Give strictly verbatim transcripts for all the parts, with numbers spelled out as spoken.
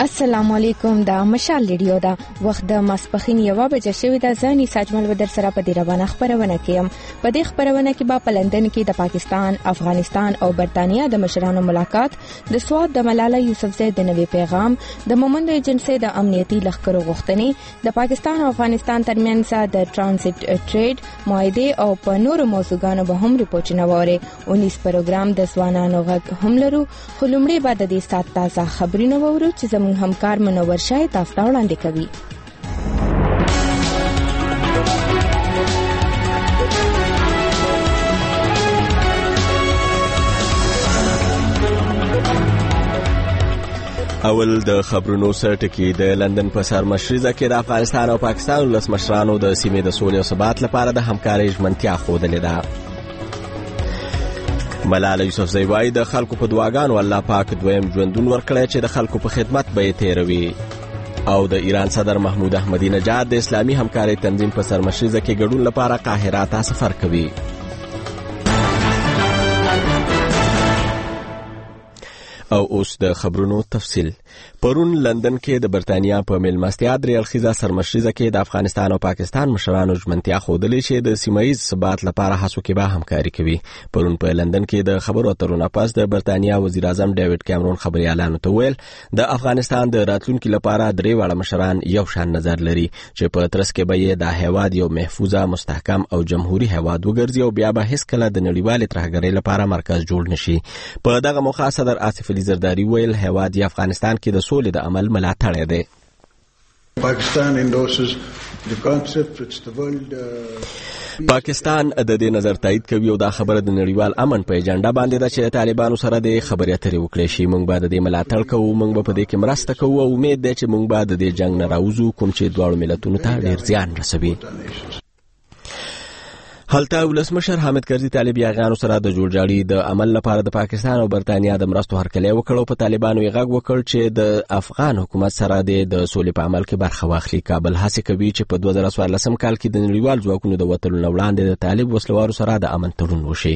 السلام علیکم. دا مشال ریډیو دا وخت د ماسپخین یوه بجه شوې ده. ځاني ساجمل ودر سره په دې روانه خبرونه کوم. په دې خبرونه کې به په لندن کې د پاکستان، افغانستان او برتانیا د مشرانو ملاقات، د سواد د ملاله یوسفزۍ د نوي پیغام، د مومند ایجنسی د امنیتي لښکرو غوښتنې، د پاکستان او افغانستان ترمنځ د ترانزیت ټریډ معاهده او په نورو موضوعاتو به هم ریپورتونه ووري. اونیس پروګرام د ځوانانو غږ هم لرو. خو لومړی به د دې سات تازه خبرونه وورو چې زموږ همکار منور شاه تاسو ته وړاندې کوي. اول د خبرونو سرټکی د لندن په سرمشریزه کې د افغانستان او پاکستان ولس مشرانو د سیمې د سولې او ثبات لپاره د همکارۍ ژمنتیا ښودلې ده. ملاله یوسفزۍ وایي د خلکو په دعاګانو الله پاک دویم ژوندون ورکړی چې د خلکو په خدمت به یې تیروي. او د ایران صدر محمود احمدی نژاد د اسلامي همکارۍ تنظیم په سرمشریزه کې ګډون لپاره قاهره ته سفر کوي. او اوس د خبرونو تفصیل. پرون لندن کې د برتانیا په مېلمستیا درې اړخیزه سرمشریزه کې د افغانستان او پاکستان مشرانو ژمنتیا ښودلې چې د سیمه ییز ثبات لپاره هڅو کې به همکاري کوي. پرون په لندن کې د خبرو اترو نه پس د برتانیا وزیر اعظم ډیوډ کیمرون خبريالانو ته ویل د افغانستان د راتلونکو لپاره درې واړه مشران یو شان نظر لري چې په ترڅ کې به یې د هیواد یو محفوظه، مستحکم او جمهوریت هیواد وګرځي او بیا به هیڅ کله د نړیوالې ترهګرۍ لپاره مرکز جوړ نشي. په دغه موخه صدر آصف علي زرداری ویل هیواد یې افغانستان کې د سولې د عمل ملاتړی دی. پاکستان endorses the concept which the world پاکستان د دې نظر تایید کوي او دا خبره د نړیوال امن په ایجنډا باندې ده چې طالبانو سره د خبرې اترې وکړي شي. موږ به د دې ملاتړ کوو، موږ به په دې کې مرسته کوو او امید دی چې موږ به د دې جنگ نه راوځو کوم چې دواړو ملتونو ته ډېر زیان رسوي. هلته ولسمشر حامد کرزي طالب یاغانو سره د جوړجاړي د عمل لپاره د پاکستان او برتانیا د مرستو هرکلی وکړ او په طالبانو یې غږ وکړ چې د افغان حکومت سره د سولې په عمل کې برخه واخلي. کابل هڅه کوي چې په دوه زره څوارلسم کال کې د نړیوال ځواکونو د وتلو نه وړاندې د طالب وسلوارو سره د امن تړون وشي.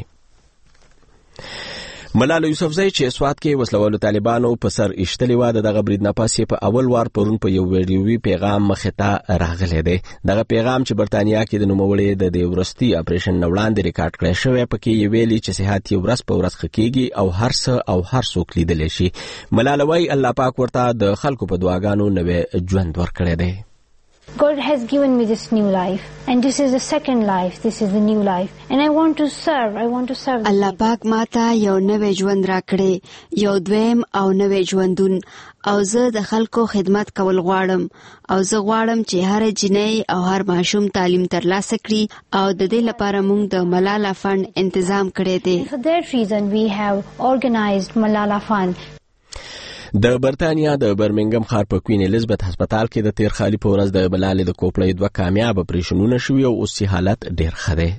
ملاله یوسفزۍ چې سوات کې وسلوالو طالبانو په سر ایشتلې و د دغه برید نه پس په اول وار پرون په یو ویډیوي پیغام مخې ته راغلی دی. دغه پیغام چې برتانیا کې د نوموړي د دې ورستي اپریشن نه وړاندې ریکارډ کړی شوی پکې یې ویلي چې صحت یې ورځ په ورځ ښه کېږي او هر څه او هر څوک لیدلی شي. ملاله وایي الله پاک ورته د خلکو په دعاګانو نوی ژوند ورکړی دی. God has given me this new life and this is the second life, this is the new life and I want to serve, I want to serve. الله پاک ماته یو نوی ژوند راکړي، یو دویم او نوی ژوندون او زه د خلکو خدمت کول غواړم او زه غواړم چې هر جنۍ او هر ماشوم تعلیم ترلاسه کړي او د دې لپاره موږ د ملاله فند تنظیم کړی دی. For that reason we have organized Malala Fund. د برتانیا د برمنګم ښار په کوین الیزابت هسپتال کې د تیر خالي په ورځ د ملالې د کوپړې دوه کامیاب اپریشنونه شوي او اوس حالت ډېر ښه دی.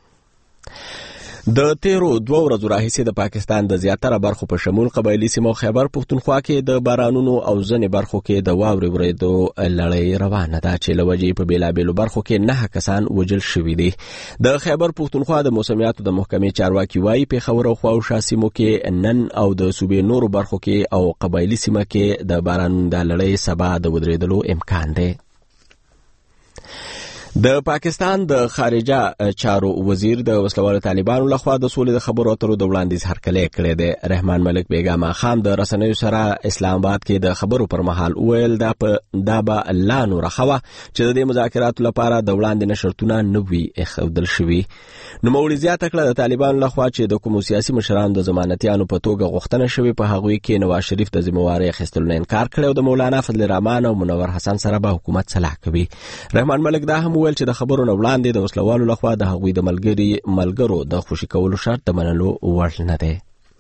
د تیرو دوه ورځو راهیسې د پاکستان د زیاتره برخو په شمول قبایلي سیمو خیبر پښتونخوا کې د بارانونو او ځینې برخو کې د واورې ورېدو لړۍ روانه ده چې له وجې په بېلابېلو برخو کې نهه کسان وژل شوي دي. د خیبر پښتونخوا د موسمیاتو د محکمې چارواکي وایي پېښور او خواوشا سیمو کې نن او د صوبې نورو برخو کې او قبایلي سیمه کې د بارانونو د لړۍ سبا د ودرېدلو امکان دی. د پاکستان د خارجه چارو وزیر د وسلوالو طالبانو لخوا د سولې د خبرو اترو د وړاندیز هرکلی کړی دی. رحمان ملک بیګا ماښام د رسنیو سره اسلام آباد کې د خبرو پر مهال وویل دا په دا به الله نوره ښه وه چې د دې مذاکراتو لپاره د وړاندې نه شرطونه نه وي ایښودل شوي. نوموړي زیاته کړه د طالبانو لخوا چې د کومو سیاسي مشرانو د ضمانتیانو په توګه غوښتنه شوې په هغوی کې نواز شریف د ذمهوارۍ اخیستلو نه انکار کړی او د مولانا فضل الرحمن او منور حسن سره به حکومت صلاح کوي. رحمان ملک دا هم ویل چې د خبرو نه وړاندې د وسلوالو لخوا د هغوی د ملګري ملګرو د خوشي کولو شرط د منلو وړ نه دی.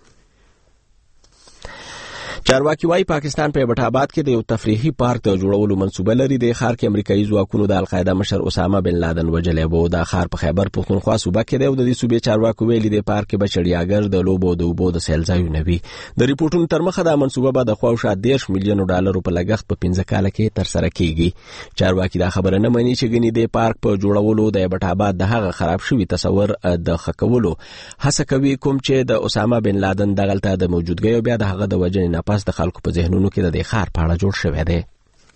چارواکي وايي پاکستان په بټ آباد کې د یو تفریحي پارک د جوړولو منصوبه لري. د ښار کې امریکایي ځواکونو د القاعده مشر اسامه بن لادن وژلی و. دا ښار په خیبر پښتونخوا صوبه کې دی او د دې صوبې چارواکو ویلي د پارک کې به چړیاګر د لوبو د اوبو د سیل ځایونه وي. د ریپورټونو تر مخه دا منصوبه به د خواوشا دېرش میلیونو ډالرو په لګښت په پنځه کاله کې ترسره کیږي. چارواکي دا خبره نه مني چې ګنې د پارک په جوړولو د بټ آباد د هغه خراب شوي تصور د ښه کولو هڅه کوي کوم چې د اسامه بن لادن دغلته د موجودګۍ او بیا د هغه د وژنې نه پس اوس د خلکو په ذهنونو کې د دې ښار په اړه جوړ شوی دی.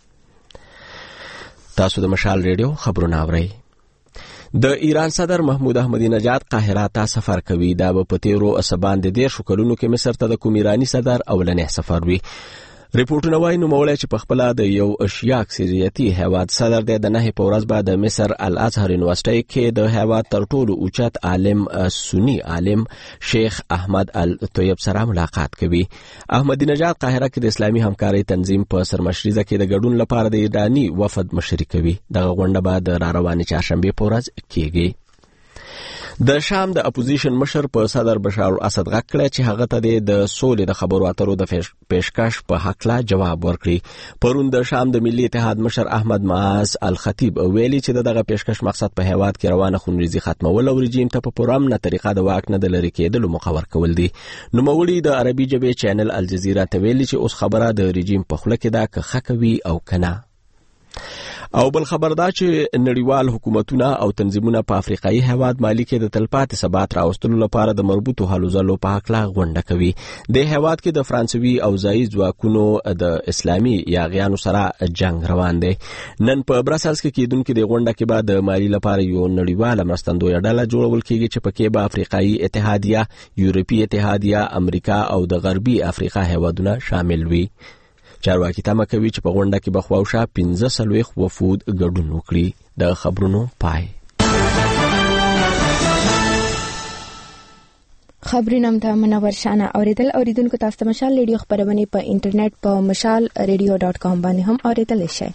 تاسو د مشال ریډیو خبرونه اورئ. د ایران صدر محمود احمدی نژاد قاهره ته سفر کوي. دا به په تیرو اسبان د دېرشو کلونو کې مصر ته د کوم ایرانی صدر اولنی سفر وي. ریپورټونه وايي نوموړی چې په خپله د یو اشیا اکثریتي هیواد صدر دی د نهې په ورځ به د مصر الازهر یونیورسټۍ کې د هیواد تر ټولو اوچت عالم سني عالم شیخ احمد الطیب سره ملاقات کوي. احمدی نژاد قاهره کې د اسلامي همکارۍ تنظیم په سرمشریزه کې د ګډون لپاره د ایرانی وفد مشري کوي. دغه غونډه به د راروانې چهارشنبې په ورځ کیږي. د شام د اپوزیشن مشر په صدر بشار الاسد غږ کړی چې هغه ته د سولې د خبرو اترو د پیشکش په حق لا جواب ورکړي. پرون د شام د ملي اتحاد مشر احمد معاذ الخطیب ویلي چې دغه پیشکش مقصد په هیواد کې روانه خونریزي ختمول او رژیم ته په پرامنه طریقه د واک نه د لرې کېدلو مخور کول دي. نوموړي د عربي ژبې چینل الجزیره ته ویلي چې اوس خبره د رژیم په خوله کې ده که ښه کوي او که نه. او بل خبر دا چې نړیوال حکومتونه او تنظیمونه په افریقایي هیواد مالي کې د تلپاتې ثبات راوستلو لپاره د مربوطو هلو ځلو په حقله غونډه کوي. د هیواد کې د فرانسوي او ځایي ځواکونو د اسلامي یاغیانو سره جنگ روان دی. نن په برسلز کې کېدونکې د غونډه کې به د مالي لپاره یو نړیواله مرستندویه ډله جوړول کېږي چې پکې به افریقایي اتحادیه، یورپي اتحادیه، امریکا او د غربي افریقا هیوادونه شامل وي. چارواکي تمه کوي چې په غونډه کې به خواوشا پنځه څلوېښت وفود ګډون وکړي. د خبرونو پای. خبرونه هم د منور شانه اوریدل. اوریدونکو تاسو ته مشال ریډیو خبرونه په انټرنیټ په مشال ریډیو ډاٹ کام باندې هم اوریدل شئ.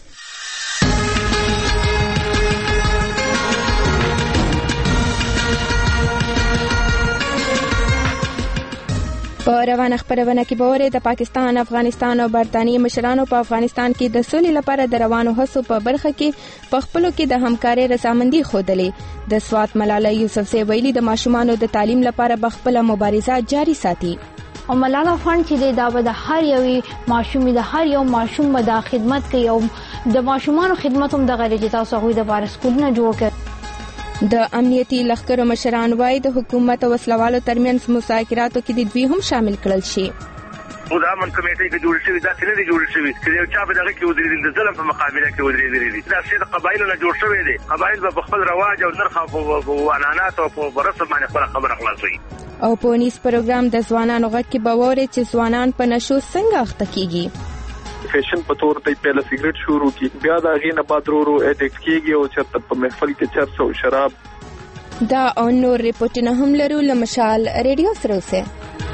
په روانه خبرونه کې به د پاکستان، افغانستان او برتانیې مشرانو په افغانستان کې د سولې لپاره د روانو هڅو په برخه کې په خپلو کې د همکارۍ رضامندي ښودلې. د سوات ملاله یوسفزۍ ویلي د ماشومانو د تعلیم لپاره به خپله مبارزه جاري ساتي. او ملاله فند چې دا به د هر یوې ماشوم د هر یو ماشوم به د خدمت کوي او د ماشومانو خدمت هم د غیر تاسو هغوی د لپاره سکولونه جوړ کړي. د امنیتي لښکرو مشران وايي د حکومت او وسلوالو ترمنځ مذاکراتو کې د دوی هم شامل کړل شي. خو دا من کمیټې کې جوړ شوي داسې نه دي جوړ شوي چې یو چا په دغه کې ودرېدل د ظلم په مقابله کې ودرېدلي دي. دا شی د قبایلو نه جوړ شوی دی. قبایل به په خپل رواج او نرخ او عنعنات او په رسم باندې خپله خبره خلاصوي. او په نیس پروګرام د ځوانانو غږ کې به واورئ چې ځوانان په نشو څنګه اخته کیږي. فیشن په تور ته پهله سیګریټ شروع کی، بیا دا غي نه بعد ورو اډیکټ کیږي او چې په محفل کې چرس او شراب. دا او نور ریپورتونه هم لرو. لمشال ریډیو سره اوسه.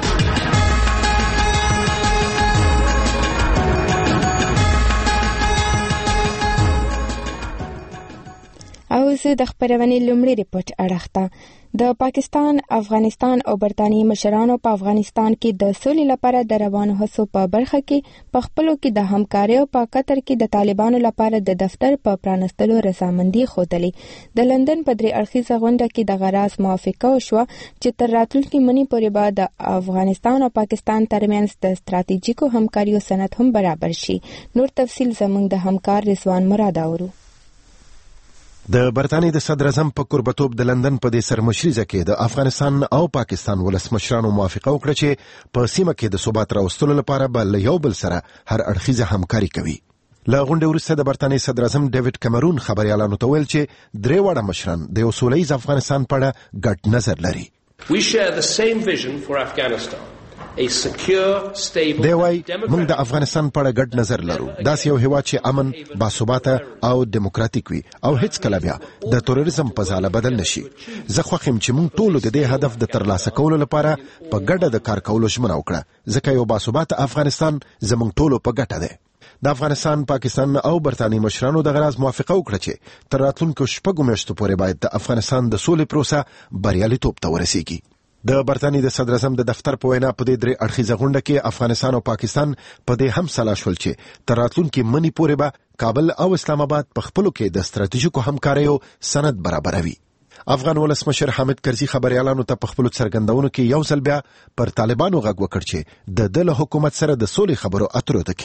او زه د خبرونې لومړی ریپورت اړخته. د پاکستان، افغانستان او برتانیې مشرانو په افغانستان کې د سولې لپاره د روانو هڅو په برخه کې په خپلو کې د همکارۍ او په قطر کې د طالبانو لپاره د دفتر په پرانستلو رضامندي ښودلې. د لندن په درې اړخیزه غونډه کې دغه راز موافقه وشوه چې تر راتلونکي مني پورې به د افغانستان او پاکستان ترمنځ د ستراتیژیکو همکاریو سند هم برابر شي. نور تفصیل زموږ د همکار رضوان مراد اورو. د برتانیې د صدر اعظم په قربتوب د لندن په دې سرمشریزه کې د افغانستان او پاکستان ولسمشرانو موافقه وکړه چې په سیمه کې د ثبات راوستلو لپاره به له یو بل سره هر اړخیزه همکاري کوي. له غونډې وروسته د برتانیې صدر اعظم ډیوډ کیمرون خبريالانو ته ویل چې درې واړه مشران د یو سولیز افغانستان په اړه ګډ نظر لري. We share the same vision for Afghanistan. A secure, stable, دی وای موږ د افغانستان په اړه ګډ نظر لرو. داسې یو هیواد چې امن، باثباته او دیموکراتیک وي او هیڅ کله بیا د تروریزم په ځاله بدل نشي. زه خوښ یم چې موږ ټول د دې هدف د ترلاسه کولو لپاره په ګډه د کار کولو ژمنه وکړه، ځکه یو باثباته افغانستان زموږ ټولو په ګټه دی. د افغانستان، پاکستان او برتانیې مشرانو د غراز موافقه وکړه چې تر راتلونکو شپږو میاشتو پورې باید د افغانستان د سولې پروسه بریالیتوب ته ورسیږي. د برتانیې د صدر اعظم د دفتر په وینا په دې درې اړخیزه غونډه کې افغانستان او پاکستان په دې هم سلا شول چې تر راتلونکي مني پورې به کابل او اسلام آباد په خپلو کې د ستراتیژیکو همکاریو سند برابروي. افغان ولسمشر حامد کرزي خبريالانو ته په خپلو څرګندونو کې یو ځل بیا پر طالبانو غږ وکړ چې د دله حکومت سره د سولې خبرو اترو ته کینی.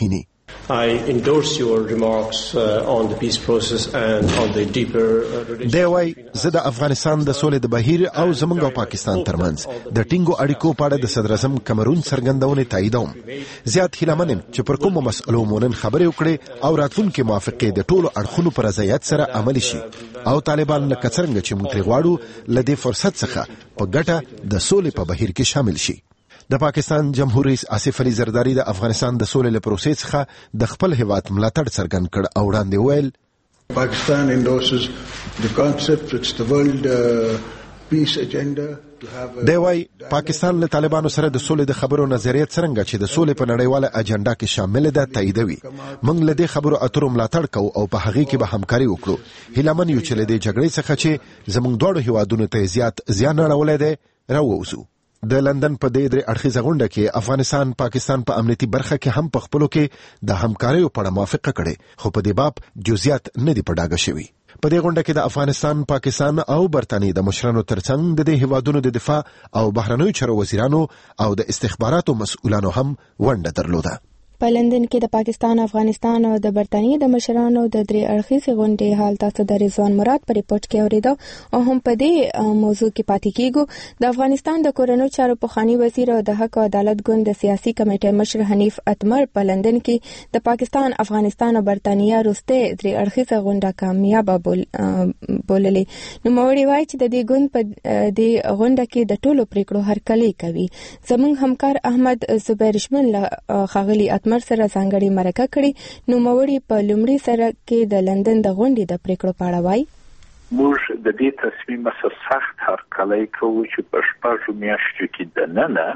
I endorse your remarks uh, on the peace process and on the deeper uh, relationship. دی وای زه د افغانستان د سولې د بهیر او زمونږ او پاکستان ترمنځ د ټینګو اړیکو په اړه د صدر اعظم کمرون څرګندونې تاییدوم. زیات هیله منم چې پر کومو مسئلو مو نن خبرې وکړي او راتلونکي موافقې د ټولو اړخونو په رضایت سره عملي شي او طالبان لکه څرنګه چې موږ ترې غواړو له دې فرصت څخه په ګټه د سولې په بهیر کې شامل شي. د پاکستان جمهور رئیس آصف علي زرداری د افغانستان د سولې له پروسې څخه د خپل هیواد ملاتړ څرګند کړ او وړاندې ویل Pakistan endorses the concept which the world uh, peace agenda to have دی وای پاکستان له طالبانو سره د سولې د خبرو نظریه څرنګه چې د سولې په نړیواله اجنډا کې شامل ده تاییدوي. موږ له دې خبرو اترو ملاتړ کوو او په هغه کې به همکاري وکړو. هیله من یو چې له دې جګړې څخه چې زموږ دواړو هیوادونو ته زیات زیان اړولی دی راووځو. د لندن په دې درې اړخیزه غونډه کې افغانستان پاکستان په امنیتي برخه کې هم په خپلو کې د همکاریو په اړه موافقه کړې خو په دې باب جزئیات نه دي په ډاګه شوي. په دې غونډه کې د افغانستان پاکستان او برتانیې د مشرانو ترڅنګ د دې هیوادونو د دفاع او بهرنیو چارو وزیرانو او د استخباراتو مسؤلانو هم ونډه درلوده. په لندن کې د پاکستان، افغانستان او د برتانیې د مشرانو د درې اړخیزې غونډې حال تاسو د رضوان مراد په ریپورت کې اوریدو او هم په دې موضوع کې پاتې کیږو. د افغانستان د کورنیو چارو پخوانی وزیر او د حق او عدالت ګوند د سیاسي کمیټې مشر حنیف اتمر په لندن کې د پاکستان، افغانستان او برتانیې وروسته درې اړخیزه غونډه کامیابه بول بوللې. نو موري وایي چې د دې ګوند په دې غونډه کې د ټولو پریکړو هرکلی کوي. زموږ همکار احمد زبیر شمن خاغلی اتمر سره څنګه مرکه کړي. نو موري په لومړي سره کې د لندن د غونډې د پریکړو په اړه وایي موږ د دې تصمیم سره سخت هرکلی کوو چې په شپږو میاشتو کې دننه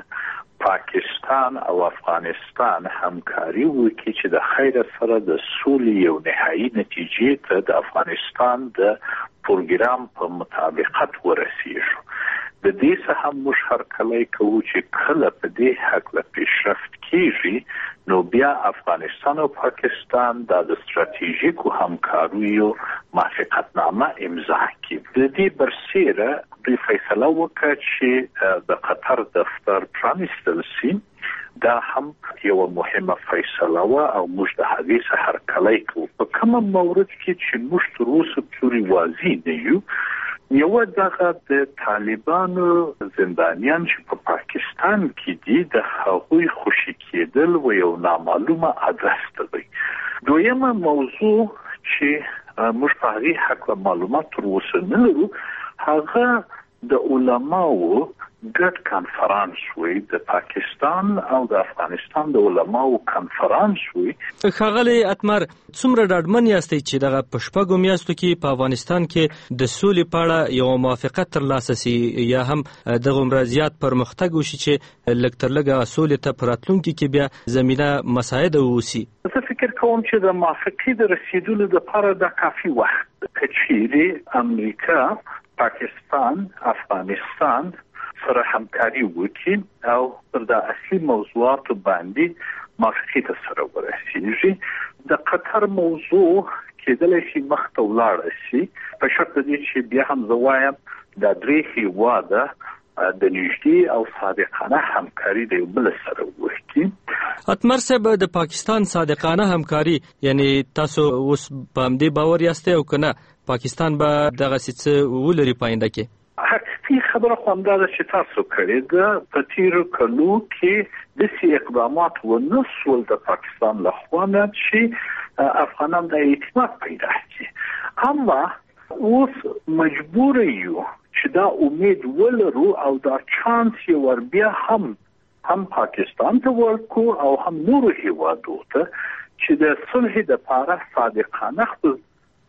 پاکستان او افغانستان همکاري وکړي چې د خیر سره د سولې یو نهایی نتیجې ته د افغانستان د پروګرام په مطابقت ورسیږي. د دې څخه هم موږ هرکلی کوو چې کله په دې هکله پیشرفت کیږي نو بیا افغانستان او پاکستان د ستراتیژیکو همکاریو موافقتنامه امضا کړي. د دې برسیره دوی فیصله وکړه چې د قطر دفتر پرانیستل شي. دا هم یو مهمه فیصله و او موږ د هغې څخه هرکلی کوو. په کوم مورد کې چې موږ تر اوسه پورې واضح نه یو، یو دغه د طالبانو زندانیان چې په پاکستان کې دي د هغوی خوشي کېدل و یو نامعلومه ادرس دی. دویمه موضوع چې موږ په هغې هکله معلومات تر اوسه نه لرو هغه د علماو ګډ کنفرانس وي، د پاکستان او د افغانستان د علماو کنفرانس وي. ښاغلی اتمر، څومره ډاډمن یاستئ چې دغه په شپږو میاشتو کې په افغانستان کې د سولې په اړه یو موافقت ترلاسه سي یا هم دغومره زیات پرمختګ وشي چې لږ تر لږه سولې ته په راتلونکي کې بیا زمینه مساعده واوسي؟ زه فکر کوم چې د موافقې د رسیدلو لپاره دا کافي وخت دی. که چیرې امریکا، پاکستان، افغانستان سره همکاري وکړي او پر د اصلي موضوعاتو باندې موافقې ته سره ورسیږي، د قطر موضوع کېدلی شي مخته ولاړه شي په شرط دی چې بیا هم زه وایم دا درې هېواده د نږدې او صادقانه همکاري د یو بل سره وکړي. اتمر صاحب، د پاکستان صادقانه همکاري یعنی تاسو اوس په همدې باور یاستئ او که نه پاکستان به دغسې څه ولري په آینده کې؟ حقیقي خبره خو همدا ده چې تاسو کړې ده. په تېرو کلو کې داسې اقدامات ونه سول د پاکستان له خوا نه چې افغانان د اعتماد پیدا کړي. اما اوس مجبور یو چې دا امید ولرو او دا چانس یې ور بیا هم هم پاکستان ته ورکو او هم نورو هېوادو ته چې د صلح دپاره صادقانه خپل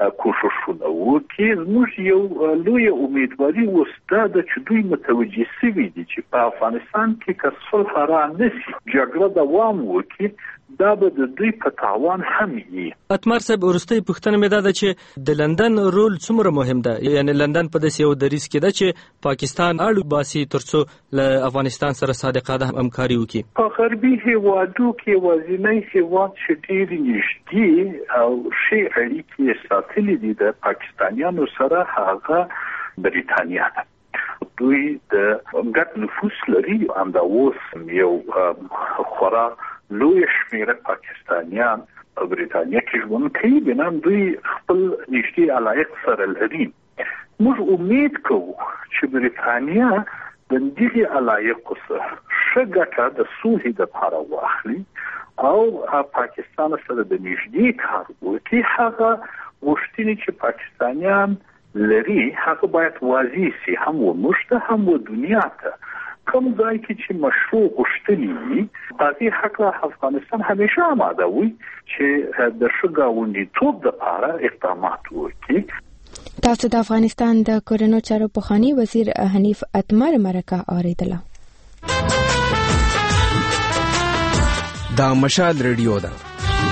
کوششونه وکړي. زموږ یو لوی امیدواري اوس دا ده چې دوی متوجه سوي دي چې په افغانستان کې که صلح را نشي، جګړه دوام وکړي، دا به د دوی په تاوان هم وي. اتمر صاحب، وروستۍ پوښتنه مې دا ده چې د لندن رول څومره مهم ده؟ یعنی لندن په داسې یو دریځ کې ده چې پاکستان اړ باسي تر څو له افغانستان سره صادقانه همکاري وکړي. په غربي هېوادو کې یوازینی هېواد چې ډېرې نږدې او ښې اړیکې ساتلي دي د پاکستانیانو سره هغه بریتانیا ده. دوی د ګډ نفوس لري، همدا اوس یو خورا لوی شمیره پاکستانیان په بریتانیا کې ژوند کوي، بنام دوی خپل نږدې علایق سره لري. موږ امید کوو چې بریتانیا د دې علایقو څخه ښه ګټه د سولې لپاره واخلي او پاکستان سره د نږدې کار وکړي. هغه غوښتنې چې پاکستانیان لري هغه باید واضح سي، هم وموږ ته هم و دنیا ته. کوم ځای کې چې مشروع غوښتنې وي په دې حق افغانستان همیشه آماده وي چې د ښه ګاونډیتوب لپاره اقدامات وکړي. تاسو د افغانستان د کورنیو چارو پخوانی وزیر حنیف اتمر مرکه اوریدله. دا مشال ریډیو ده.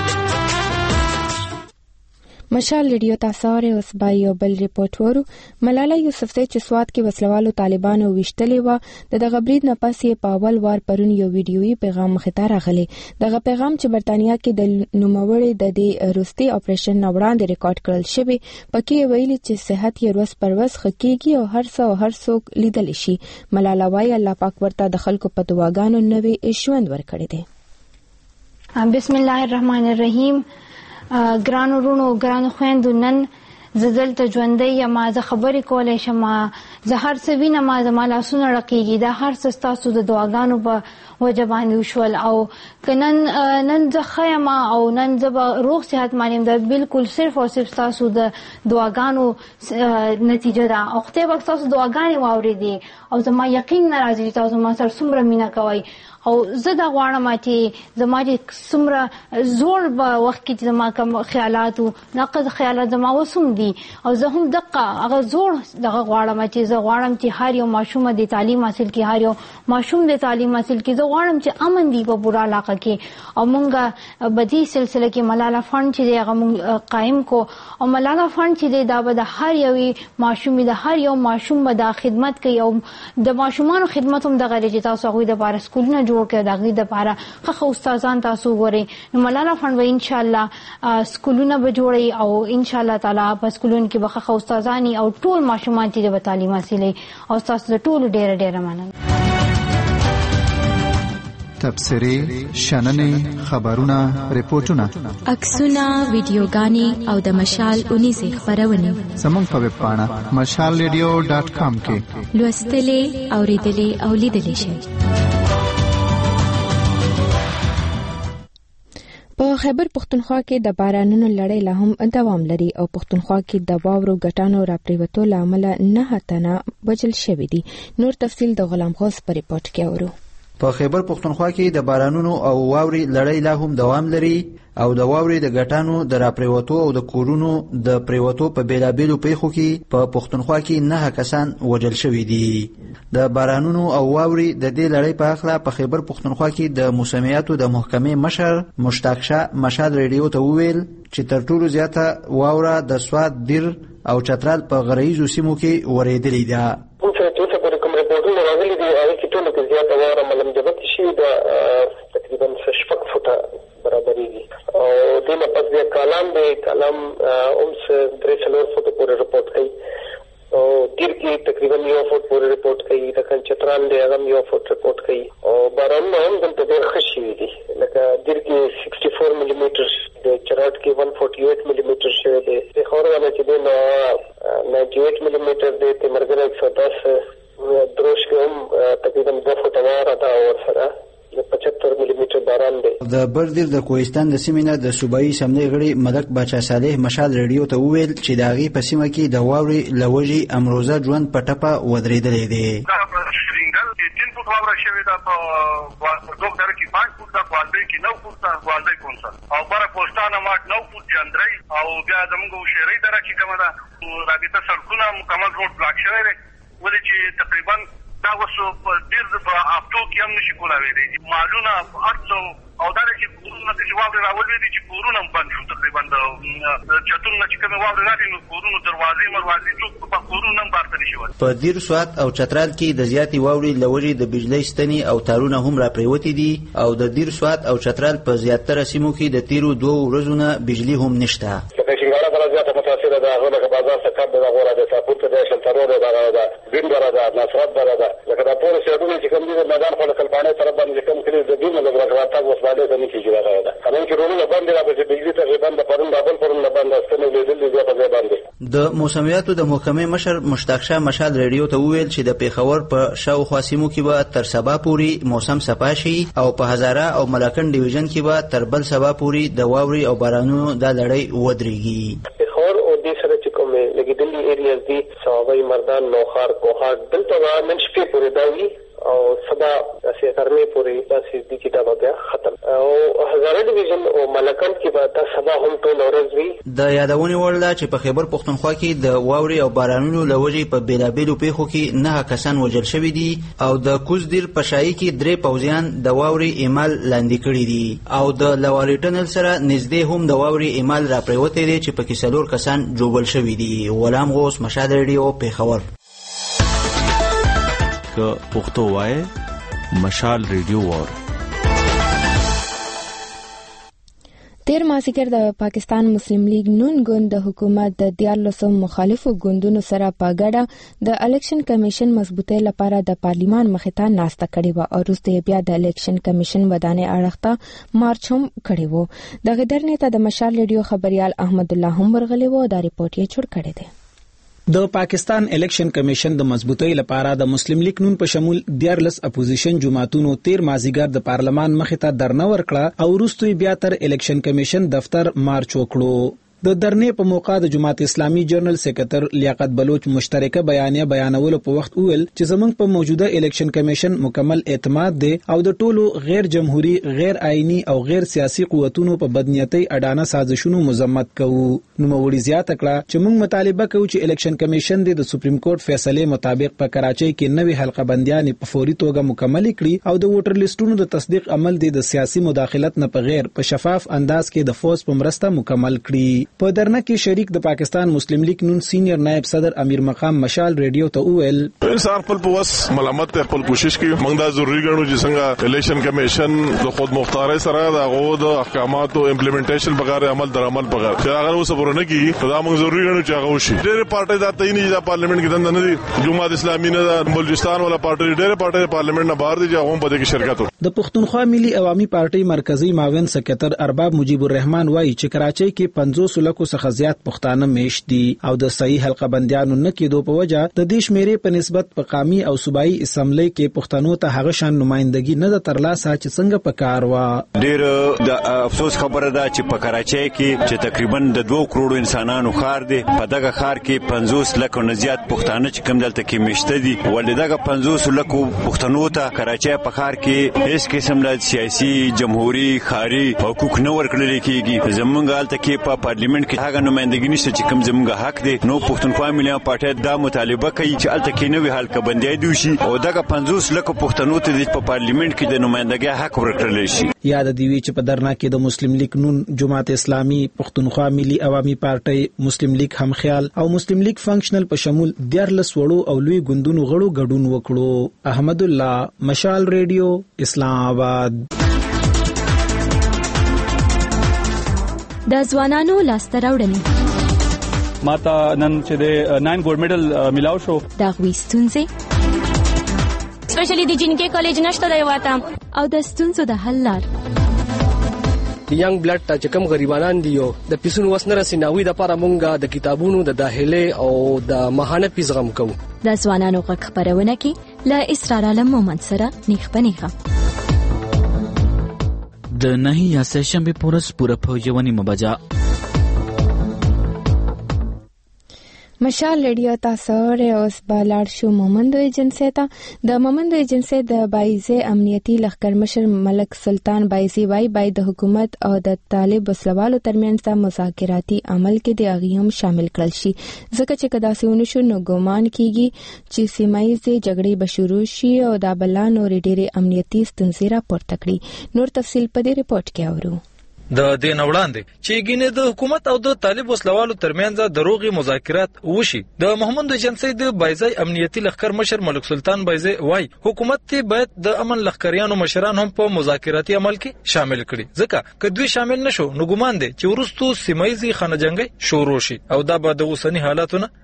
مشال ریډیو تاسو اورئ. اوس به یو بل ریپورت ورو. ملاله یوسفزۍ چې سوات کې وسلوالو طالبانو ویشتلې وه، د دغه برید نه پس یې په اول وار پرون یو ویډیویي پیغام مخې ته راغلی. دغه پیغام چې برتانیا کې د نوموړي د دې وروستي اپریشن نه وړاندې ریکارډ کړل شوی، پکې یې ویلي چې صحت یې ورځ پر ورځ ښه کېږي او هر څه او هر څوک لیدلی شي. ملاله وایي الله پاک ورته د خلکو په دعاګانو نوی ژوند ورکړی دی. بسم الله الرحمن الرحیم. ګرانو ورونو، ګرانو خویندو، نن زه دلته ژوندی یم، زه خبرې کولی شم، زه هر څه وینم، زما لاسونه رقیږي. دا هر څه ستاسو د دعاګانو په وجه باندې وشول. او که نن نن زه ښه یم او نن زه به روغ صحتمند یم، دا بلکل صرف او صرف ستاسو د دعاګانو نتیجه ده. او خدای پاک ستاسو دعاګانې واورېدې او زما یقین نه راځي چې تاسو ما سره څومره مینه کوئ. او زه دا غواړم چې زما چې څومره زوړ به وخت کې چې زما کوم خیالات و نقد خیالات زما اوس هم دي، او زه هم دقه هغه زوړ دغه غواړم چې زه غواړم چې هر یو ماشوم د تعلیم حاصل کړي، هر یو ماشوم د تعلیم حاصل کړي. زه غواړم چې امن دی په پوره علاقه کې. او مونږ په دې سلسله کې ملاله فند چې دی هغه مونږ قایم کو. او ملاله فند چې دی دا به د هر یو ماشوم د هر یو ماشوم به دا خدمت کوي، او د ماشومانو خدمت هم دغه لري چې تاسو هغوی دپاره سکولونه جوړ کړئ، د هغوی دپاره ښه استادان تاسو وګورئ. نو ملاله فند به انشاءالله سکولونه به جوړوي او انشاءالله تعالی په سکولونو کې به ښه استادان او ټول ماشومان چې به تعلیم حاصلوي. او تاسو د ټولو ډېره ډېره مننه. تبصرې، شننې، خبرونه، ریپورتونه، عکسونه، ویډیوګانې او د مشال اونیزې خپرونې زموږ په ویب پاڼه مشال ریډیو ډاټ کام کې لوستلې، اوریدلې او لیدلې شئ. په خیبر پښتونخوا کې د بارانونو لړۍ لا هم دوام لري او پښتونخوا کې د واورو ګټانو راپریوتو له امله نه تنه وژل شوي دي. نور تفصیل د غلام غوث په ریپورت کې اورو. په خیبر پښتونخوا کې د بارانونو او واوري لړۍ لا هم دوام لري او د واوري د ګټانو د راپریوتو او د کورونو د پریوتو په بیلابیلو پیښو کې په پښتونخوا کې نه کسان وژل شوي دي. د بارانونو او واوري د دې لړۍ په اړه په خیبر پښتونخوا کې د موسمیاتو د محکمې مشر مشتاق شاه مشال ریډیو ته وویل چې تر ټولو زیاته واوره د سوات، دیر او چترال په غرایزو سیمو کې ورېدلې ده. ریپورټونه راغلي دي هغې کې ټولو کې زیاته واوره ملمجبتې شوې ده، تقریبا شپږ فوټه برابرېږي. او دې نه پس بیا کالام دی، کالام هم درې څلور فوټو پورې رپورټ کوي. او دیر کې تقریبا یو فوټ پورې رپورټ کوي. لکه چترال دی هغه هم یو فوټ رپورټ کوي. او بارانونه هم دلته ډېر ښه شوي دي. لکه دیر کې سکسټي فور ملي میټر دی، چراټ کې ون فورټي ایټ ملي میټر شوی دی. پېښور چې دی نو ناینټي ایټ ملي میټر دی. تیمرګره ایک سو دس دروش کې هم تقریبا دوه فوټه واوره ده او ورسره پچهتر ملي میټر باران دی. د بردیر د کوهستان د سیمې نه د صوبایي اسمبلۍ غړي ملک باچا صالح مشال ریډیو ته وویل چې د هغې په سیمه کې د واورې له وجې امروزه ژوند په ټپه ودرېدلی دی. شرینګل کې تین فوټ واوره شوې ده، په دوغدره کې پنځ فوټ ده، ګوالدۍ کې نو فوټ ده، ګوالدۍ کونسل او بره پوسټانه ماټ نو فوټ جندرۍ او بیا زموږ هوشیرۍ دره چې کومه ده رابطه سړکونه مکمل روډ بلاک شوی دی، ولې چې تقریبا دا اوس په ډېر په هفتو کې هم نشي کولاویلی. مالونه هر څه او دا چې کورونه چې واورې راولوي دي چې کورونه هم بند شو. تقریبا د چتونو نه چې کومې واورې راغلي نو کورونو دروازې مروازې څوک په کورونه هم بار ته نشي وتلی. په دیر، سوات او چترال کې د زیاتې واورې له وجې د بجلۍ ستنې او تارونه هم راپریوتې دي او د دیر، سوات او چترال په زیاتره سیمو کې د تیرو دوو ورځو نه بجلي هم نشته. لکه شینګاړه دره زیاته متاثره ده، هغه لکه بازار سکر ده، دغه د ساپور ته ده، شلترو ده، دغه ده، بین دره ده، نصرت دره ده. لکه دا ټول سیډونه چې کوم دي د میدان خو لکه افغاني سره باندې کوم کلی د دې نه لږه اوس باندې د نکی جوړه راځي همون چې رونو باندې راځي د دې تقریبا د پرون د بل پرون باندې ستنه لیدل دي په ځای باندې د موسمیاتو د محکمې مشر مشتاق شاه مشال ریډیو ته وویل چې د پیښور په شاوخوا سیمو کې به تر سبا پورې موسم صفا شي او په هزاره او ملاکنډ ډیویژن کې به تر بل سبا پورې د واوري او بارانونو د لړۍ ودرېږي. پیښور او دې سره چې کومه لګیدلې ایریاز دي سوابي مردان نوخار کوهاټ دلته نن شپې پورې دا وي او سبا داسې ترمه پورې داسې د کې دا بیا ختم او هزاره ډیویژن او ملکند کې به دا سبا هم ټول ورځ وي. د یادونې وړ ده چې په خیبر پښتونخوا کې د واوري او بارانونو له وجې په بیلابیلو پیښو کې نه کسان وژل شوي دي او د کوزدیر په شایي کې درې پوځیان د واوري ایمال لاندې کړي دي او د لواري ټنل سره نږدې هم د واوري ایمال راپریوتی دی چې پکې څلور کسان ژوبل شوي دي. غلام غوث مشهد ریډیو پیښور. پښتو وای مشال ریډیو وار. تیر مازیګر د پاکستان مسلم لیگ نون ګوند د حکومت د دیارلسو مخالفو ګوندونو سره په ګډه د الیکشن کمیشن مضبوطۍ لپاره د پارلیمان مخې ته ناسته کړې وه او وروسته بیا د الیکشن کمیشن ودانۍ اړخ ته مارچ هم کړی و. دغه درنې ته د مشال ریډیو خبريال احمد الله هم ورغلی و. دا ریپورت یې جوړ کړی دی. د پاکستان الیکشن کمیشن د مضبوطۍ لپاره د مسلم لیگ نون په شمول دیارلس اپوزیشن جماعتونو تیر مازیګر د پارلمان مخې ته درنه ورکړه او وروسته بیا تر الیکشن کمیشن دفتر مارچ وکړو. د درنې په موقع د جماعت اسلامي جنرال سیکریټر لیاقت بلوچ مشترکه بیانیه بیانولو په وخت ویل چې زمونږ په موجوده الیکشن کمیشن مکمل اعتماد دی او د ټولو غیر جمهوریت غیر آئینی او غیر سیاسي قوتونو په بدنیتۍ اډانه سازشونو مذمت کوو. نوموړي زیاته کړه چې موږ مطالبه کوو چې الیکشن کمیشن د سپریم کورټ فیصله مطابق په کراچۍ کې نوې حلقه بندیان په فوري توګه مکمل کړي او د ووټر لیستونو د تصدیق عمل د سیاسي مداخلت نه بغیر په شفاف انداز کې د فوز په مرسته مکمل کړي. په درنه کې شریک د پاکستان مسلم لیگ نون سینیئر نائب صدر امیر مقام مشال ریډیو ته وویل انسان خپل په وس ملامت خپل کوشش کوي موږ دا ضروری ګڼو چې څنګه الیکشن کمیشن د خود مختارۍ سره د غو د احکاماتو امپلیمنټیشن بغیر عمل در عمل بغیر چې هغه اوس ورونه کی دا موږ ضروری ګڼو چې هغه وشي. ډېر پارټي دا تاین چې پارلیمنت کې دند نه دي جماعت اسلامي نه د بلوچستان ولا پارټي ډېر پارټي پارلیمنت نه بهر دي چې هغه په دې کې شرکت وکړي. د پښتونخوا ملي عوامي پارټي مرکزی معاون سکرټر ارباب مجيب الرحمن وایي چې کراچۍ کې پنځوس لکو څخه زیات پښتانه میشت دي او د صحیح حلقه بندیانو نه کېدو په وجه د دې شمیرې په نسبت په قومي او صوبایي اسمبلی کې پښتنو ته هغه شان نمائندګي نه د ترلاسه چې څنګه پکار و. ډېر د افسوس خبره ده چې په کراچۍ کې چې تقریبا د دوه کروڑو انسانانو خار دي په دغه خار کې پنځوس لکو نه زیات پښتانه چې کوم دلته کې میشته دي ولې دغه پنځوس لکو پښتنو ته کراچۍ په خار کې هیڅ قسم د سیاسي جمهوریت خاري حقوق نه ورکړل کېږي. زمونږ حالت کې په پارلیمنت کې هغه نمائندګي نشته چې کوم زموږ حق دی. نو پښتونخوا ملي پارټي دا مطالبه کوي چې الته کې نوې حلقه بندي دوشي او دغه پنځوس لکه پښتنو ته په پارلیمنت کې د نمائندګۍ حق ورکړل شي. یاد دی وی چې په درنا کې د مسلم لیگ نون جماعت اسلامي پښتونخوا ملي عوامي پارټي مسلم لیگ هم خیال او مسلم لیگ فنکشنل په شمول دیارلس وړو او لوی ګوندونو غړو ګډون وکړو. احمد الله مشال ریډیو اسلام آباد. د ځوانانو لاسته راوړنې ماته نن چې د ناین ګولډ میډل ملاو شو دا غوي ستونزې سپیشلی د جنکې کالج نشته دی واته او د ستونزو د حل لار د ینګ بلډ ته چې کوم غریبانان دي او د پیسونو وسنه رسیناوي د لپاره مونږه د کتابونو د داخله او د ماهانه پیس غم کوو. د ځوانانو غږ خبرونه کې ل اسرار عالم مومند سره نیخ پنیخه د نهي یا سشنبه پورس پوره پوجونی مبجا مشال ریډیو تاسو اوس بلار شو مومندو ایجنسی ته د مومندو ایجنسی د بایزه امنیتي لخر مشر ملک سلطان بایزي وای بای د حکومت او د طالب وسلوالو ترمنځ مذاکراتي عمل کې د اغیوم شامل کړل شي ځکه چې کدا سونو شو نو ګومان کیږي چې سیمایي جګړې به شروع شي او د بلان او ډېرې امنیتي ستونزې راپورته کړي. نور تفصیل په دې ریپورت کې اورو. د دین وړاندې چې ګینه د حکومت او د طالب وسلوالو ترمنځ د روغي مذاکرات وشي د محمد ایجنسی د بایزای امنیتي لخر مشر ملک سلطان بایزای وای حکومت ته باید د امن لخریانو مشران هم په مذاکراتي عمل کې شامل کړي ځکه که دوی شامل نشو نو ګمان دي چې ورستو سیمایي خانه جنگي شروع شي او دا به د اوسنی حالاتونه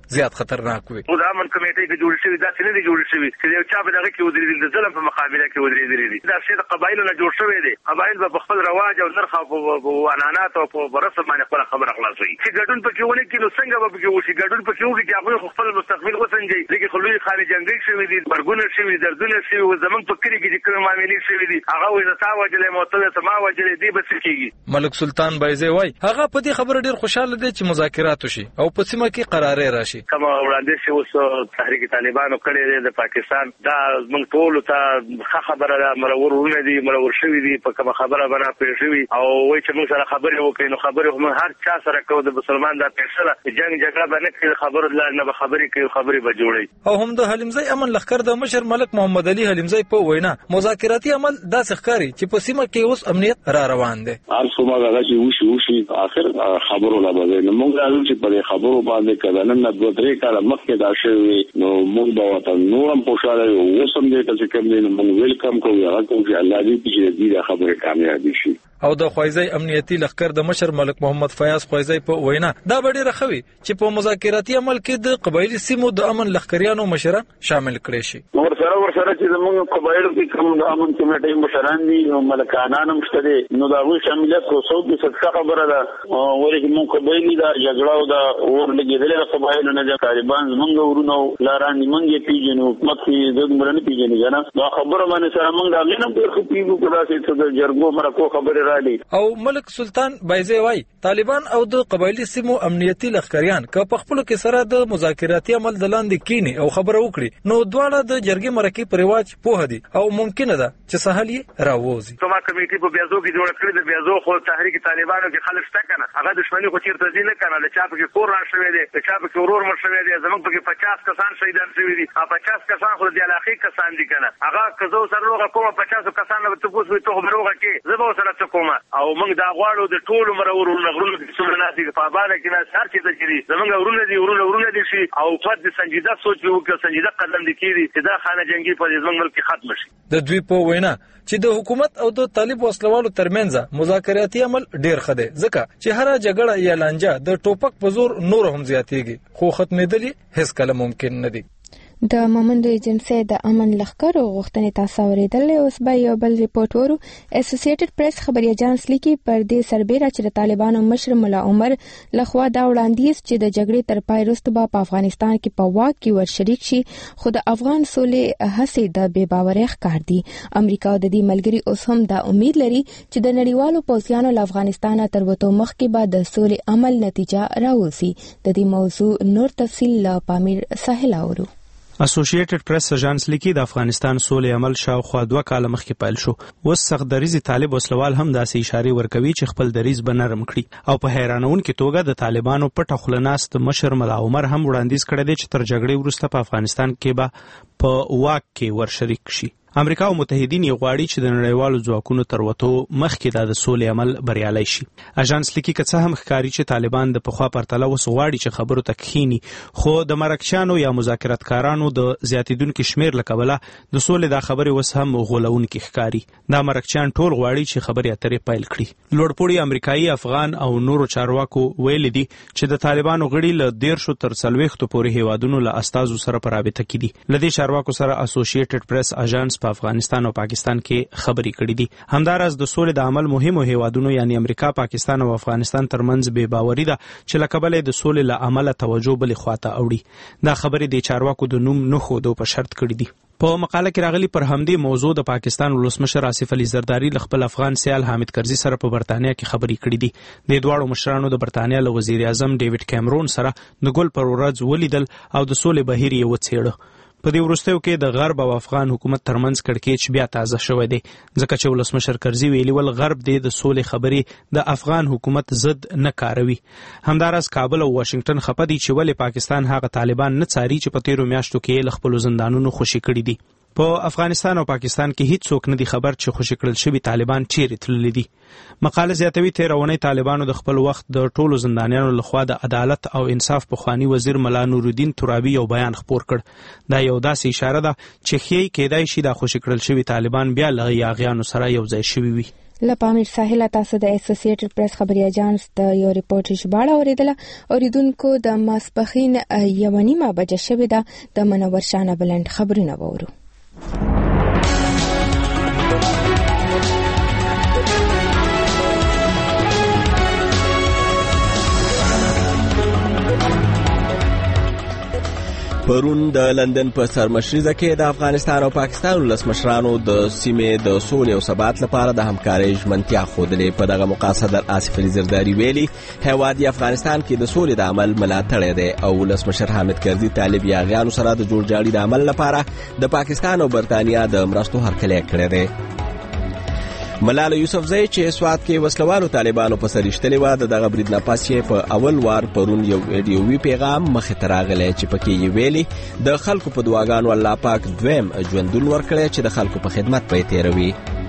زیات خطرناک وي. دا امن کمیټې کې جوړ شوی دا څنګه دي جوړ شوی چې یو چا په دغه کې ودرېدل د ظلم په مقابله کې ودرېدل دي. دا شی د قبایلو نه جوړ شوی دی. قبایل په خپل رواج او نرخ او عنعنات او په رسم باندې خپل خبره خلاصوي. چې ګډون پکې ونه کې نو څنګه به پکې وشي؟ ګډون پکې وږي چې هغه خپل مستقبل وسنجي. لکه خلوی خارج جنگي شوی دي، برګونه شوی، دردونه شوی او زمون په کلی کې کوم معاملې شوی دي هغه وې تا وجلې موتله سما وجلې دی بس کېږي. ملک سلطان بایزی وای هغه په دې خبره ډیر خوشاله دی چې مذاکرات وشي او په سیمه کې قرارې راشي. کوم وړاندې چې اوس تحریک طالبانو کړی دی د پاکستان دا موږ ټول ته خبره ده مرورونه دي مرور شوی دي په کوم خبره باندې پېښ شوی او وای چې موږ سره خبرې وکړو نو خبرې هم هر چا سره کوو د مسلمان دا فیصله جنگ جګړه باندې کې خبره لا نه خبرې کوي خبرې به جوړي. او هم د حلیمزی امن لخر د مشر ملک محمد علي حلیمزی په وینا مذاکراتي عمل داسې ښکاري چې په سیمه کې اوس امنیت را روان دی. هر څومره هغه چې وشي وشي اخر خبرو لا به نو موږ راځو چې په خبرو باندې کله نن د دوه درې کاله مخکې دا شوی نو موږ به وته نورم خوشاله یو وسم دې ته چې کوم دی نو موږ ویلکم کوو هغه کوم چې الله دې چې دې خبره کامیاب شي. او د خوایزی امنیتي لخر د مشر ملک محمد فیاض خوایزی په وینا دا ډیره خوي چې په مذاکراتي عمل کې د قبایلی سیمو د امن لخکریانو مشران شامل کړي شي. ور سره ور سره چې موږ قبایلو کې کوم د امن کمیټې مشران دي او ملکانان هم شته نو دا وی شاملیت کو څو د څه خبره ده ورته موږ قبایلی دا جګړه او دا اور لګیدل د قبایلو نه د طالبان موږ ورونو لاران موږ پیژنو مکه د مرنه پیژنې کنه دا خبره باندې سره موږ دا غنم په خو پیو کدا چې د جرګو مرکو خبره او ملک سلطان بایزی وای طالبان او د قبایلی سیمو امنیتي لخکریان که په خپل کې سره د مذاکراتي عمل دلاندې کینی او خبره وکړي نو دواړه د جرګې مرکې په رواج پوه دي او ممکن ده چې سهل یې راووزي. کومه کمیټه په بیازو کې جوړ کړې د بیازو خو تحریک طالبانو کې خلک شته کنه هغه دښمنی خو چیرته ځي نه کنه د چا په کې کور را شوی دی د چا په کې ورور مر شوی دی زمونږ په کې پچاس کسان شهیدان شوی دي ا پچاس کسان خو د علاقې کسان دي کنه هغه کزو سره لوغه کومه پچاس کسان به تاسو وي ته خبروغه کې زبو سره کومه او موږ دا غواړو د ټولو مرورو نغرونو کې څومره ناسي په باندې کې نه هر څه دي زمونږ ورونه دي ورونه ورونه دي شي او فرد سنجیده سوچ وکړي سنجیده قدم دي کړي چې دا خانه جنگي په زمونږ ملک ختم شي. د دوی په وینا چې د حکومت او د طالب وسلوالو ترمنځ مذاکراتي عمل ډیر خده ځکه چې هر جګړه یا لانجه د ټوپک په زور نور هم زیاتېږي خو ختمېدل هیڅ کله ممکن نه دي. د مومند ایجنسی د امن لخر او غوښتنې تاسو اوریدل اوس به یو بل ریپورت ورو. اسوسییټډ پریس خبري اژانس لیکي پر دې سربېره چې د طالبانو مشر مولا عمر لخوا دا وړاندیز چې د جګړې تر پای وروسته به په افغانستان کې په واک کې ور شریک شي خو د افغان سولې هڅې د بې باورۍ ښکار دي. امریکا د دې ملګری اوس هم دا امید لري چې د نړیوالو پوځیانو له افغانستان تر وته مخکې به د سولې عمل نتیجه راوځي. د دې موضوع نور تفصیل له پامیر ساحل اورو. اسوسییټډ پریس اژانس لیکي د افغانستان سولې عمل شاوخوا دوه کاله مخکې پیل شو. اوس سخت دریزي طالب وسلوال هم داسې اشاره ورکوي چې خپل دریز به نرم کړي او په حیرانونکې توګه د طالبانو پټه خلناست مشر مولا عمر هم وړاندیز کړی دی چې تر جګړې وروسته په افغانستان کې به په واک کې ور شریک شي. امریکا او متحدین یې غواړي چې د نړیوالو ځواکونو تر وتو مخکې د سولې عمل بریالي شي. اژانس لیکي که څه هم ښکاري چې طالبان د پخوا پرتله اوس غواړي چې خبرو ته کښیني خو د مرکچیانو یا مذاکراتکارانو د زیاتېدونکي شمیر له کبله د سولې دا خبرې اوس هم غولونکي ښکاري. دا مرکچیان ټول غواړي چې خبرې اترې پیل کړي. لوړپوړي امریکایي افغان او نورو چارواکو ویلي دي چې د طالبانو غړي له دیرشو تر څلوېښتو پورې هیوادونو له استازو سره په رابطه کې دي. له دې چارواکو سره اسوسییټډ پریس اژانس په افغانستان او پاکستان کې خبرې کړې دي. همداراز د سولې د عمل مهمو هیوادونو یعنی امریکا، پاکستان او افغانستان ترمنځ بې باوري ده چې له کبله د سولې له عمله توجه بلې خواته اوړي. دا خبرې د چارواکو د نوم نه ښودو په شرط کړې دي. په مقاله کې راغلي پر همدې موضوع د پاکستان ولسمشر آصف علي زرداری له خپل افغان سیال حامد کرزي سره په برتانیا کې خبرې کړې دي. د دواړو مشرانو د برتانیا له وزیر اعظم ډیوډ کیمرون سره د ګل پر ورځ ولیدل او د سولې بهیر یې وڅېړه. په دې وروستیو کې د غرب او افغان حکومت ترمنځ کړکېچ بیا تازه شوی دی ځکه چې ولسمشر کرزي ویلي ول غرب د سولې خبرې د افغان حکومت ضد نه کاروي. همداراز کابل او واشنگټن خپه دي چې ولې پاکستان هغه طالبان نه څاري چې په تیرو میاشتو کې له خپلو زندانونو خوشي کړي دي. په افغانستان او پاکستان کې هیڅ څوک نه دي خبر چې خوشي کړل شوي طالبان چیرې تللي دي. مقاله زیاتوي تېره اونۍ طالبانو د خپل وخت د ټولو زندانیانو لخوا د عدالت او انصاف پخواني وزیر ملا نورالدین ترابي یو بیان خپور کړ. دا یو داسې اشاره ده چې ښیي کېدای شي دا خوشي کړل شوي طالبان بیا له یاغیانو سره یو ځای شوي وي. لپامیر ساحل تاسو د اسوسییټډ پریس خبري اژانس د یو ریپورت ژباړه اوریدله. اوریدونکو د ماسپخین یو نیمه بجې شوې ده د منور شانه بلند خبرونه وورو. پرون د لندن په سرمشریزه کې د افغانستان او پاکستان ولس مشرانو د سیمې د سولې او ثبات لپاره د همکارۍ ژمنتیا ښودلې. په دغه موقع صدر آصف علي زرداري ویلي هیواد افغانستان کې د سولې د عمل ملاتړی دی او ولس مشر حامد کرزي طالب یاغیانو سره د جوړجاړي د عمل لپاره د پاکستان او برتانیا د مرستو هرکلی کړی دی. ملاله یوسفزۍ چې سوات کې وسلوالو طالبانو په سر ایښتلې وه د دغه برید نه پس یې په اول وار پرون یو ویډیووي پیغام مخې ته راغلی چې پکې یې ویلي د خلکو په دعاګانو الله پاک دویم ژوندون ورکړی چې د خلکو په خدمت به یې تېروي.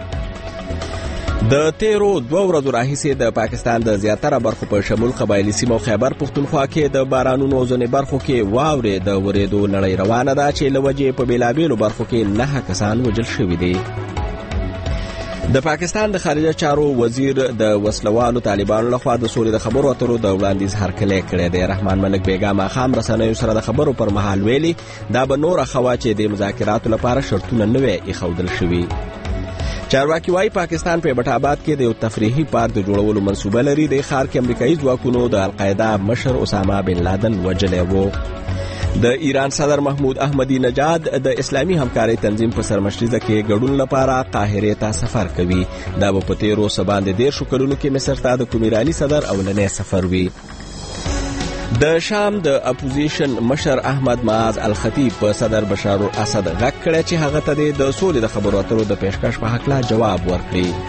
د تیرو دوه ورځو راهیسې د پاکستان د زیاتره برخو په شمول قبایلي سیمو خیبر پښتونخوا کې د بارانونو ځینې برخو کې واورې د ورېدو نړۍ روانه ده چې له وجې په بېلابېلو برخو کې نهه کسان وژل شوي دي. د پاکستان د خارجه چارو وزیر د وسلوالو طالبانو لخوا د سولې د خبرو اترو د وړاندیز هرکلی کړی دی. رحمان ملک بیګا ماښام رسنیو سره د خبرو پر مهال ویلي دا به نوره ښه وه چې د مذاکراتو لپاره شرطونه نه وی ایښودل شوي. چارواکي وایي پاکستان په ایبټ آباد کې د یو تفریحي پارک د جوړولو منصوبه لري. د ښار کې امریکایي ځواکونو د القاعده مشر اسامه بن لادن وژلی و. د ایران صدر محمود احمدی نژاد د اسلامي همکارۍ تنظیم په سرمشریزه کې ګډون لپاره قاهرې ته سفر کوي. دا به په تیرو څه باندې دېرشو کلونو کې مصر ته د کوم ایراني صدر اولنی سفر وي. د شام د اپوزیشن مشر احمد معاذ الخطیب په صدر بشار الاسد غږ کړی چې هغه ته د سولې د خبرو اترو د پیشکش په هکله جواب ورکړي.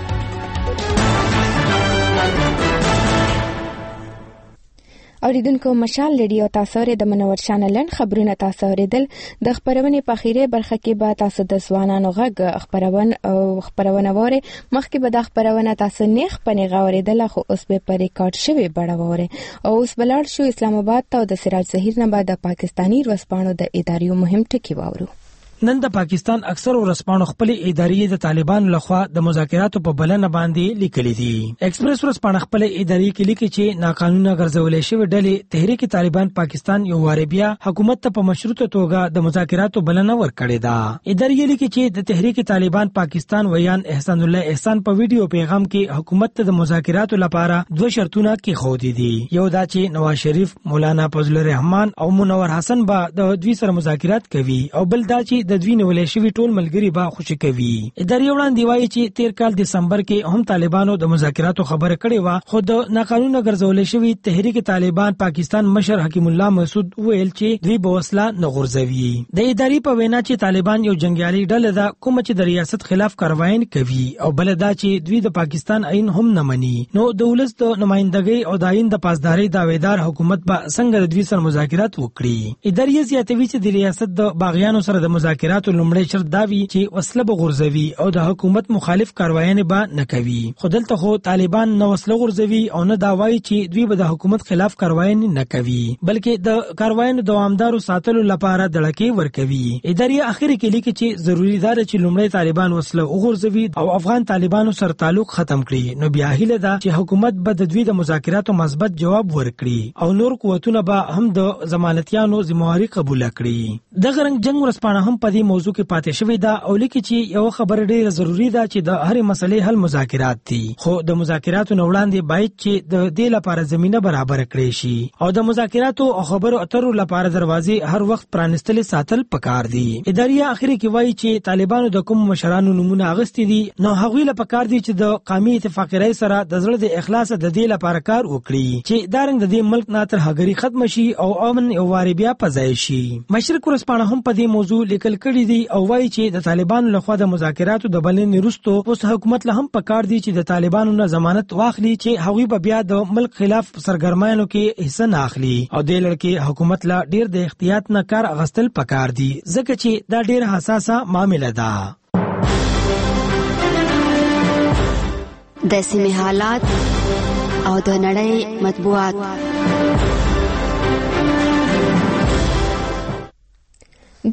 اوریدونکو مشال ریډیو تاسو لري د منور شانه لند خبرونه تاسو اوریدل. د خبرونې په اخیری برخه کې به تاسو د ځوانانو غږ خبرونه او خبرونه وره مخکې به د خبرونه تاسو نیخ پنې غوړېدل خو اوس به په ریکارډ شوی بڑاوره او اوس بلار شو اسلام آباد ته د سراج ظهیر نه بعد د پاکستانی ورسپانو د ادارې مهم ټکی واورو. نن د پاکستان اکثر ورسپانو خپل ادارې د طالبانو لخوا د مذاکراتو په بلنه باندې لیکلي دي. ایکسپریس ورسپانو خپل ادارې کې لیکي چې ناقانونه ګرځولې شوی ډلې تحریک طالبان پاکستان یو واره بیا حکومت ته په مشروطه توګه د مذاکراتو بلنه ورکړې ده. ادارې لیکي چې د تحریک طالبان پاکستان ویان احسان الله احسان په ویډیو پیغام کې حکومت ته د مذاکراتو لپاره دوه شرطونه کېښودي دي. یو دا چې نواز شریف، مولانا فضل الرحمن او منور حسن به د دوی سره مذاکرات کوي او بل دا چې د دوی نیولې شوي ټول ملګري به خوشي کوي. ادارې وړاندې وایي چې تیر کال دسمبر کې هم طالبانو د مذاکراتو خبره کړې وه خو د ناقانونه ګرځولې شوي تحریک طالبان پاکستان مشر حکیم الله مسعود ویل چې دوی به وسله نه غورځوي. د ادارې په وینا چې طالبان یو جنګیالي ډله ده کومه چې د ریاست خلاف کارواین کوي او بل دا چې دوی د پاکستان عین هم نه مني. نو د ولس د نمائندګۍ او د عین د پاسدارۍ دعویدار حکومت به څنګه د دوی سره مذاکرات وکړي. ادارې زیاتوي چې د ریاست د باغیانو سره د مذاکرات لومړی شرط دا وی چې وسله به غورځوي او د حکومت مخالف کاروایانه به نه کوي. خو دلته خو طالبان نه وسله غورځوي او نه دا وایي چې دوی به د حکومت خلاف کاروایانه نه کوي بلکې د کاروایانو دوامدارو ساتلو لپاره دړکې ورکوي. ادارې اخر کې لیکي چې ضروری ده چې لومړی طالبان وسله وغورځوي او افغان طالبانو سره تعلق ختم کړي. نو بیا هیله ده چې حکومت به د دوی د مذاکراتو مثبت جواب ورکړي او نور قوتونه به هم د ضمانتيانو ذمہواری قبول کړي. د غرنګ جنگ ورسپانه هم په دې موضوع کې پاتې شوې ده او لیکي چې یو خبره ډیره ضروری ده چې د هرې مسلې حل مذاکرات دي خو د مذاکراتو نه وړاندې باید چې د دې لپاره زمينه برابر کړي شي او د مذاکراتو او خبرو اترو لپاره دروازې هر وخت پرانستل ساتل پکار دي. ادارې اخري کې وایي چې طالبانو د کوم مشرانو نمونه اغستې دي نو هغوی له پکار دي چې د قومي اتفاقیه سره د زړه د اخلاص د دې لپاره کار وکړي چې دارنګ د دې ملک نه تر هغری ختم شي او امن او واری بیا پځای شي. مشرق ورسپانه هم په دې موضوع لیکل کړي دي او وایي چې د طالبانو لخوا د مذاکراتو د بلنې وروسته اوس حکومت له هم پکار دی چې د طالبانو نه ضمانت واخلي چې هغوی به بیا د ملک خلاف سرګرمیانو کې حصہ نه اخلي او د لړکې حکومت لا ډیر د احتیاط نه کار اغستل پکار دی ځکه چې دا ډیر حساسه معاملې ده. د سیمې حالات او د نړۍ مطبوعات.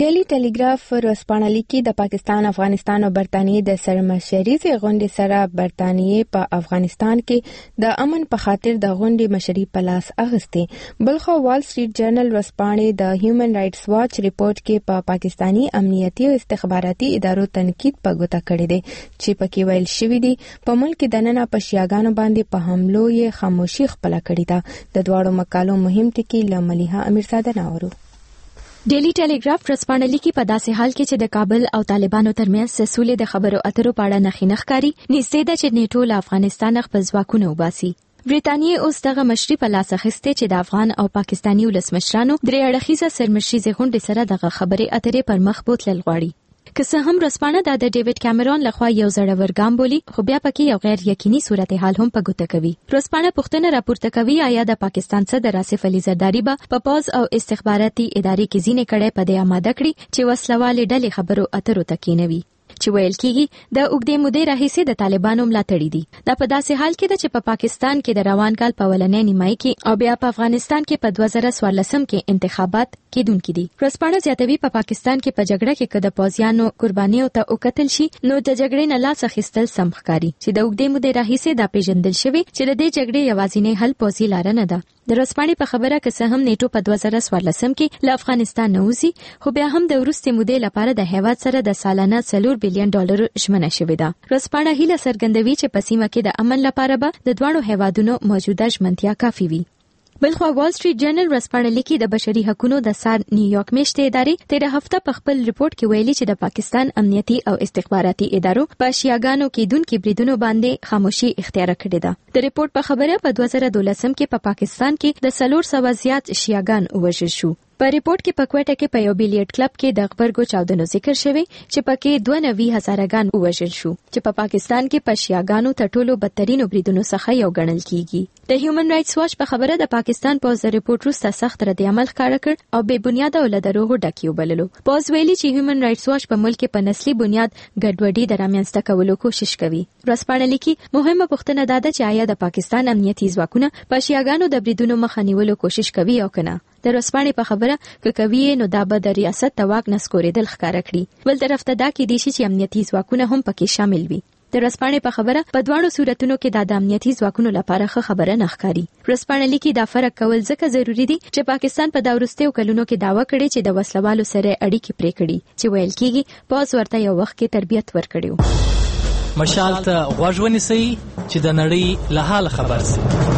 ډیلی ټیلیګراف ورځپاڼه لیکي د پاکستان، افغانستان او برتانیې د سرمشریزي غونډې سره برتانیې په افغانستان کې د امن په خاطر د غونډې مشري په لاس اخیستې. بلخو وال سټریټ جرنل ورځپاڼې د هیومن رائټس واچ ریپورت کې په پا پاکستانی امنیتي او استخباراتي ادارو تنقید په ګوته کړی دی چې پکې ویل شوی دی په ملک دننه په شیعاګانو باندې په حملو یې خاموشي خپل کړی ده. د دواړو مقالو مهم ټکي له ملیحه امیرزاده ناورو. ډیلی ټیلیګراف ورځپاڼه لیکي په داسې حال کې چې د کابل او طالبانو ترمنځ سسولې د خبرو اترو په اړه نښې نښکاري، نږدې ده چې نیټو له افغانستان خپل ځواکونه وباسي. برتانیې اوس دغه مشري په لاس اخیستې چې د افغان او پاکستاني ولسمشرانو درې اړخیزه سرمشریزې غونډې سره دغه خبرې اترې پر مخ بوتلل غواړي. که څه هم ورځپاڼه دا د ډیوډ کیمرون لخوا یو زړور ګام بولي، خو بیا پکې یو غیر یقیني صورتحال هم په ګوته کوي. ورځپاڼه پوښتنه راپورته کوي آیا د پاکستان صدر آصف علي زرداری به په پوز او استخباراتي ادارې کې ځینې کړي په دې آماده کړي چې وسلوالې ډلې خبرو اترو ته کېنوي چې ویل کېږي د اوږدې مودې راهیسې د طالبانو ملاتړي دي. دا په داسې حال کې ده چې په پاکستان کې د روان کال په ولنۍ نیمایي کې او بیا په افغانستان کې په دوه زره څوارلسم کې انتخابات کېدونکي دي. ورځپاڼه زیاتوي په پاکستان کې په جګړه کې که د پوځیانو قربانیو ته وکتل شي نو د جګړې نه لاس اخیستل سم ښکاري چې د اوږدې مودې راهیسې دا پیژندل شوی چې د دې جګړې یوازینی حل پوځي لاره نه ده. د ورځپاڼې په خبره که څه هم نیټو په دوه زره څوارلسم کې له افغانستان نه وځي، خو بیا هم د وروستې مودې لپاره د هیواد سره د سالانه څلور بلین ډالر ژمنه شوې ده. ورځپاڼه هیله څرګندوي چې په سیمه کې د امن لپاره به د دواړو هیوادونو موجوده ژمنتیا کافي وي. بلخوا وال سټریټ جرنل ورځپاڼه لیکي د بشري حقوقو د سار نیویارک میشتې ادارې تیر هفته په خپل ریپورت کې ویلي چې د پاکستان امنیتي او استخباراتي ادارو په شیعاګانو کېدونکو بریدونو باندې خاموشي اختیار کړې ده. د ریپورت په خبره په دوه زره دولسم کې په پاکستان کې د څلور سوه زیات شیعاګان ووژل شو. په ریپورت کې په کوټه کې په یو بیلیارډ کلب کې د غبرګو چاودنو ذکر شوی چې پکې دوه نوي هزارګان ووژل شو چې په پاکستان کې په شیعاګانو تر ټولو بدترینو بریدونو څخه یو ګڼل کیږي. د هیومن رائټس واچ په خبره د پاکستان پوز د ریپورت وروسته سخت رد عمل ښکاره کړ او بې بنیاده او له دروغو ډک یې وبللو. پوز ویلي چې هیومن رائټس واچ په ملک کې په نسلي بنیاد ګډوډي د رامنځته کولو کوشش کوي. ورځپاڼه لیکي مهمه پوښتنه دا ده چې آیا د پاکستان امنیتي ځواکونه په شیعاګانو د بریدونو مخه نیولو کوشش کوي او کنه. د ورځپاڼې په خبره که کوي نو دا به د ریاست د واک نسکورېدل ښکاره کړي. بل طرف ته دا کېدای شي چې امنیتي ځواکونه هم پکې شامل وي. د ورځپاڼې په خبره په دواړو صورتونو کې دا د امنیتي ځواکونو لپاره ښه خبره نه ښکاري. ورځپاڼه لیکي دا فرق کول ځکه ضروری دي چې پاکستان په دا وروستیو کلونو کې دعوه کړې چې د وسلوالو سره اړیکې پرې کړي چې ویل کېږي پوز ورته یو وخت کې تربیت ورکړي. مشال ته غوږ ونیسئ چې د نړۍ له حال خبر شئ.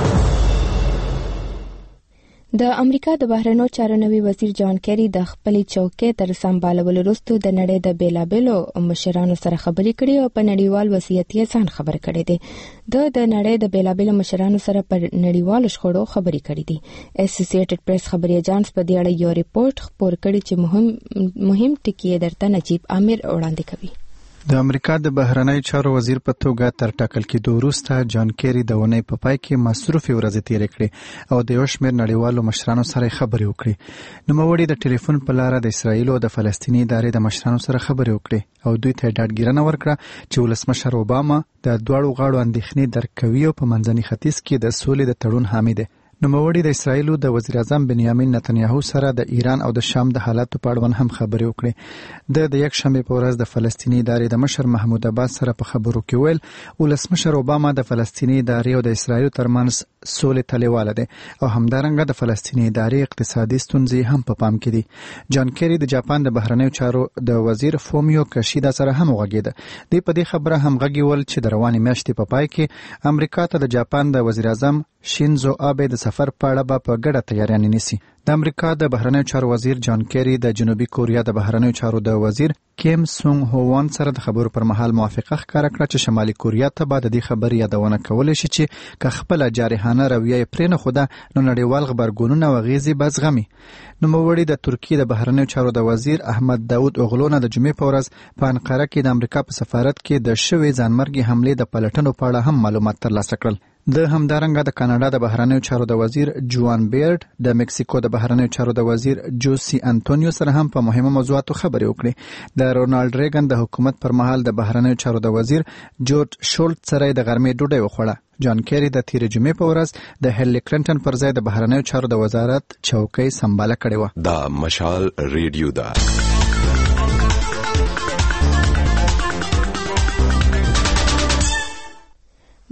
د امریکا د بهرنیو چارو نوي وزیر جان کیری د خپلې چوکۍ تر سمبالولو وروسته د نړۍ د بیلابیلو مشرانو سره خبرې کړې او په نړیوال وضعیت یې ځان خبر کړی دی. د د نړۍ د بیلابیلو مشرانو سره پر نړیوالو شخړو خبرې کړې دي. اسوسییټډ پریس خبري اژانس په دې اړه یو ریپورت خپور کړی چې مهم مهم ټکي درته نجیب عامر وړاندې کوي. د امریکا د بهرنیو چارو وزیر په توګه تر ټاکل کېدو وروسته جان کیری د اونۍ په پای کې مصروفې ورځې تېرې کړې او د یو شمېر نړیوالو مشرانو سره خبرې وکړې. نوموړي د ټلیفون په لاره د اسرایل او د فلسطیني ادارې د مشرانو سره خبرې وکړې او دوی ته ډاډګیرنه ورکړه چې ولسمشر اوباما د دواړو غاړو اندېښنې درک کوي او په منځني ختیځ کې د سولې د تړون حامي دی. نوموړي د اسرایل د وزیر اعظم بنیامین نتنیاهو سره د ایران او د شام د حالاتو په اړه هم خبرې وکړې. د د یک شنبه په ورځ د فلسطیني ادارې د مشر محمود عباس سره په خبرو کې ویل ولسمشر اوباما د فلسطیني ادارې او د اسرایل ترمنځ سولې تلیواله دی او همدارنګه د فلسطیني ادارې اقتصادي ستونزې هم په پام کې دي. جان کیری د جاپان د بهرنیو چارو د وزیر فومیو کشیدا سره هم وغږېده. دوی په دې خبره هم غږیول چې د روانې میاشتې په پای کې امریکا ته د جاپان د وزیر اعظم شینزو آبه د سفر په اړه به په ګډه تیاریانې نیسي. د امریکا د بهرنیو چارو وزیر جان کیری د جنوبي کوریا د بهرنیو چارو د وزیر کیم سونګ هووان سره د خبرو پر مهال موافقه ښکاره کړه چې شمالي کوریا ته به د دې خبرې یادونه کولی شي چې که خپله جارحانه رویه یې پرېنښوده نو نړیوال غبرګونونه او اغېزې به زغمي. نوموړي د ترکیې د بهرنیو چارو د وزیر احمد داود اوغلو نه د جمعې په ورځ په انقره کې د امریکا په سفارت کې د شوې ځانمرګي حملې د پلټنو په اړه هم معلومات ترلاسه کړل. د همدارنګه د کاناډا د بهرنیو چارو د وزیر جوان بیرد د مکسیکو د بهرنیو چارو د وزیر جوسی انټونیو سره هم په مهمه موضوعاتو خبرې وکړې. د رونالد ریګن د حکومت پر مهال د بهرنیو چارو د وزیر جورج شولټ سره د غرمې ډوډۍ وخوړه. جان کیری د تیر جمعې په ورځ د هیلری کلینټن پر ځای د بهرنیو چارو د وزارت چوکۍ سمباله کړې و. دا مشال ریډیو دا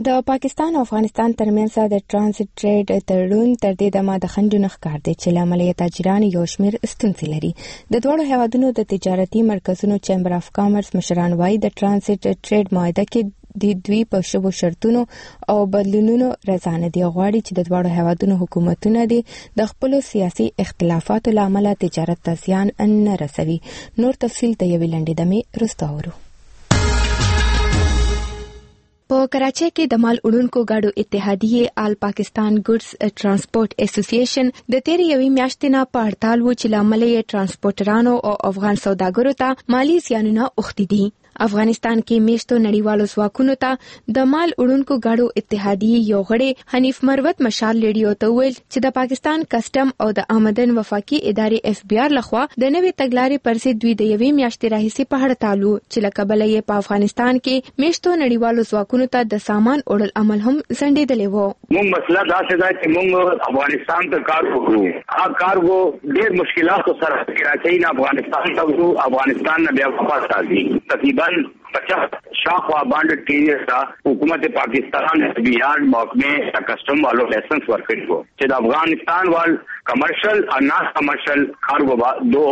د پاکستان او افغانستان ترمنځ د ترانزیت ټریډ تړون تر دې دمه د خنډونو ښکار دی چې لامل یې تاجران یو شمېر ستونزې لري. د دواړو هیوادونو د تجارتي مرکزونو چیمبر اف کامرس مشران وايي د ترانزیت ټریډ معاهده کې د دوی په شبو شرطونو او بدلونونو رضا نه دي. غواړي چې د دواړو هیوادونو حکومتونه دي د خپل سیاسي اختلافاتو لامل تجارت ته زیان نه رسوي. نور تفصیل د یوې لنډې دمې وروسته اورو. په کراچۍ کې د مال وړونکو ګاډو اتحادیې آل پاکستان ګډز ترانسپورت اسوسییشن د تیرې یوې میاشتې نه په هړتال و چې لامل یې ترانسپورټرانو او افغان سوداګرو ته مالی زیانونه اوښتي دي. افغانستان کې میشتو نړیوالو ځواکونو ته د مال وړونکو ګاډو اتحادیې یو غړی حنیف مروت مشال لیډیو ته ویل چې د پاکستان کسټم او د آمدن وفاقي ادارې اف بي آر لخوا د نوې تګلارې پر ضد دوی د یوې میاشتې راهیسې په هړتال وو چې له کبله یې په افغانستان کې میشتو نړیوالو ځواکونو ته د سامان وړل عمل هم ځنډېدلی و. موږ مسله داسې ده چې موږ افغانستان ته کار وکړو. هغه کارګو ډېر مشکلاتو سره کراچۍ نه افغانستان ته ورو افغانستان نه بیا واپس راځي. تقریبا पचास शाखवा bond career था हुकूमत पाकिस्तान बिहार महकमे कस्टम वालों licence worker को जब अफगानिस्तान वाल कमर्शियल और नॉन कमर्शियल कार्गो दो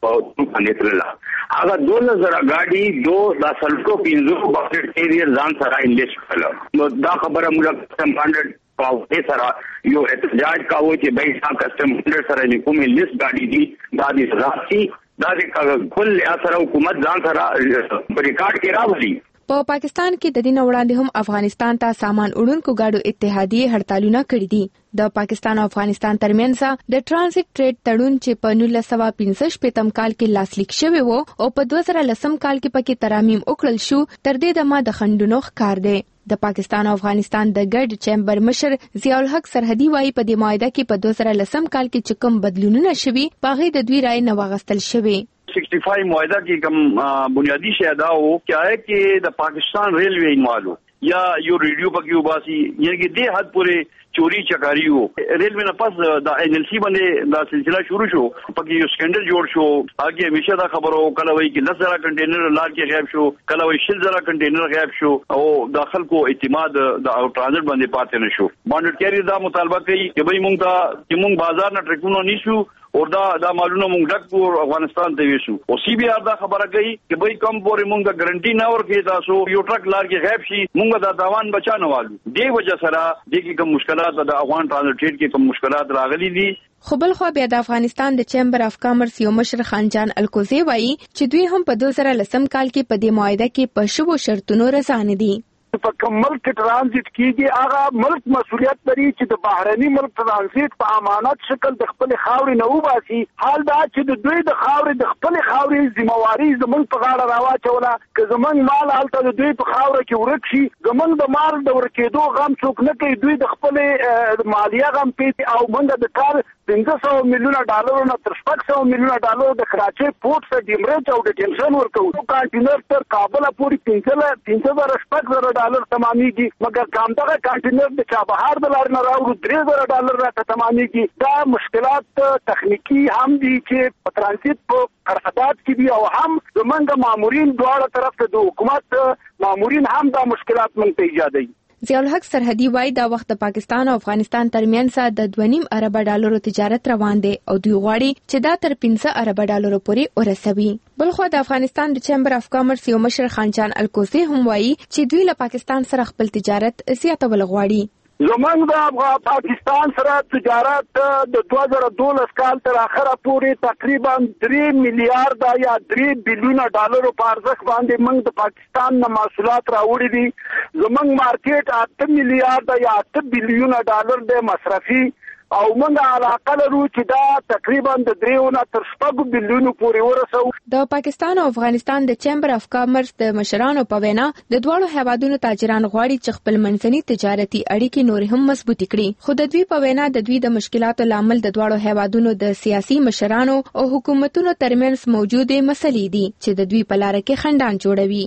नेतला अगर दो जरा गाड़ी दो दसल्टो पिंजो बांड केरियर जान सरा इंलिश कलो दा खबर मुला कस्टम बांड पावे सरा यो एहतजाज का वो कि भाई सा कस्टम बांड सरा निकुम लिस्ट गाड़ी दी दादी राशि دا د کل اثر حکومت ځان سره ریکارډ کې راوړي. په پاکستان کې د دین وړاندې هم افغانستان ته سامان وړونکو ګاډو اتحادیې هړتالونه کړي دي. د پاکستان او افغانستان ترمنځ د ترانزیت ټریډ تړون چې په نولس سوه پنځه شپږم کال کې لاسلیک شوی وو او په دوه زره لسم کال کې پکې ترامیم وکړل شو تر دې دمه د خنډونو ښکار دی. د پاکستان او افغانستان د ګډ چیمبر مشر ضیاء الحق سرحدي وايي په دې معاهده کې په دوه زره لسم کال کې چې کوم بدلونونه شوي په هغې د دوی رائے نه واخیستل شوی. Sixty five معاهده کې کوم بنیادی شی ادا وو کیا ہے کہ د پاکستان ریلوے انوالو یا یو ریډیو پکې وباسي یعنی کې دې حد پورې چوری چکاری وو. ریلوے نه پس د ان ال سی باندې دا سلسله شروع شو پکې یو سکندر جوړ شو. هغه همیشه دا خبرو کله وایي کې لس زره کنټینر لار کې غیب شو کله وایي شل زره کنټینر غیب شو او داخل کو اعتماد د ټرانزیت باندې پاتې نشو. باندې کیری دا مطالبه کوي چې به مونږ ته چې مونږ بازار نه ټریکونو نیسو اور دا دا معلومه مونږ ډک کو افغانستان ته ویسو او سی بي آر دا خبره کوي چې به کم پورې مونږ د ګارانټي نه ورکې تاسو یو ټرک لار کې غیب شي مونږ دا تاوان بچانه والو. دې وجه سره د کې کوم مشکلات د افغان ترانزیت کې کوم مشکلات راغلي دي. خو بل خو بیا د افغانستان د چیمبر اف کامرس یو مشر خانجان الکوزی وایي چې دوی هم په دوه زره لسم کال کې په دې معاهده کې په شبو شرطونو رضا نه دي. په ملک ترانزیت کیږي هغه ملک مسؤلیت لري چې د بهرني ملک ترانزیت په امانت شکل د خپل خاورې نه وباسي. حال دا چې د دوی د خاورې د خپل خاورې ذمہواری زمونږ په غاړه راواچوله که زمونږ مال هلته د دوی په خاوره کې ورک شي زمونږ د مال د ورکېدو غم څوک نه کوي. دوی د خپل مالیه غم کوي او موږ د کال پنځه سوه میلیونه ډالرو نه تر شپږ سوه میلیونه ډالرو د کراچۍ پورټ ته ډیمریج او ډیټینشن ورکوو. کانټینر تر کابل پورې پنځه پنځه زره شپږ زره ډالر تمامېږي مګر کامدغه کانټینر د چابهار د لارې نه راوړو درې زره ډالر راته تمامېږي. دا مشکلات تخنیکي هم دي چې په ترانزیت په قرارداد کې دي او هم زمونږ مامورین دواړه طرف ته د حکومت مامورین هم دا مشکلات موږ ته ایجادوي. ضیاء الحق سرحدي وايي دا وخت د پاکستان او افغانستان ترمنځ د دوه نیم ارب ډالرو تجارت روان دی او دوی غواړي چې دا تر پنځه ارب ډالرو پورې ورسوي. بلخو د افغانستان د چیمبر اف کامرس یو مشر خانجان الکوزی هم وايي چې دوی له پاکستان سره خپل تجارت زیاتول غواړي. زمونږ د پاکستان سره تجارت د دوه زره دولس کال تر اخره پورې تقریبا درې میلیارډ یا درې بلیونه ډالرو په ارزښت باندې موږ د پاکستان نه محصولات راوړي دي. زمونږ مارکیټ اته میلیارډ یا اته بلیونه ډالر د مصرفي او موږ علاقه لرو چې دا تقریبا د دریو نه تر شپږو بلیونو پورې ورسو. د پاکستان او افغانستان د چیمبر اف کامرس د مشرانو په وینا د دواړو هیوادونو تاجران غواړي چې خپل منځني تجارتي اړیکې نور هم مضبوطې کړي. خو د دوی په وینا د دوی د مشکلاتو لامل د دواړو هیوادونو د سیاسي مشرانو او حکومتونو ترمنځ موجودې مسلې دي چې د دوی په لار کې خنډان جوړوي.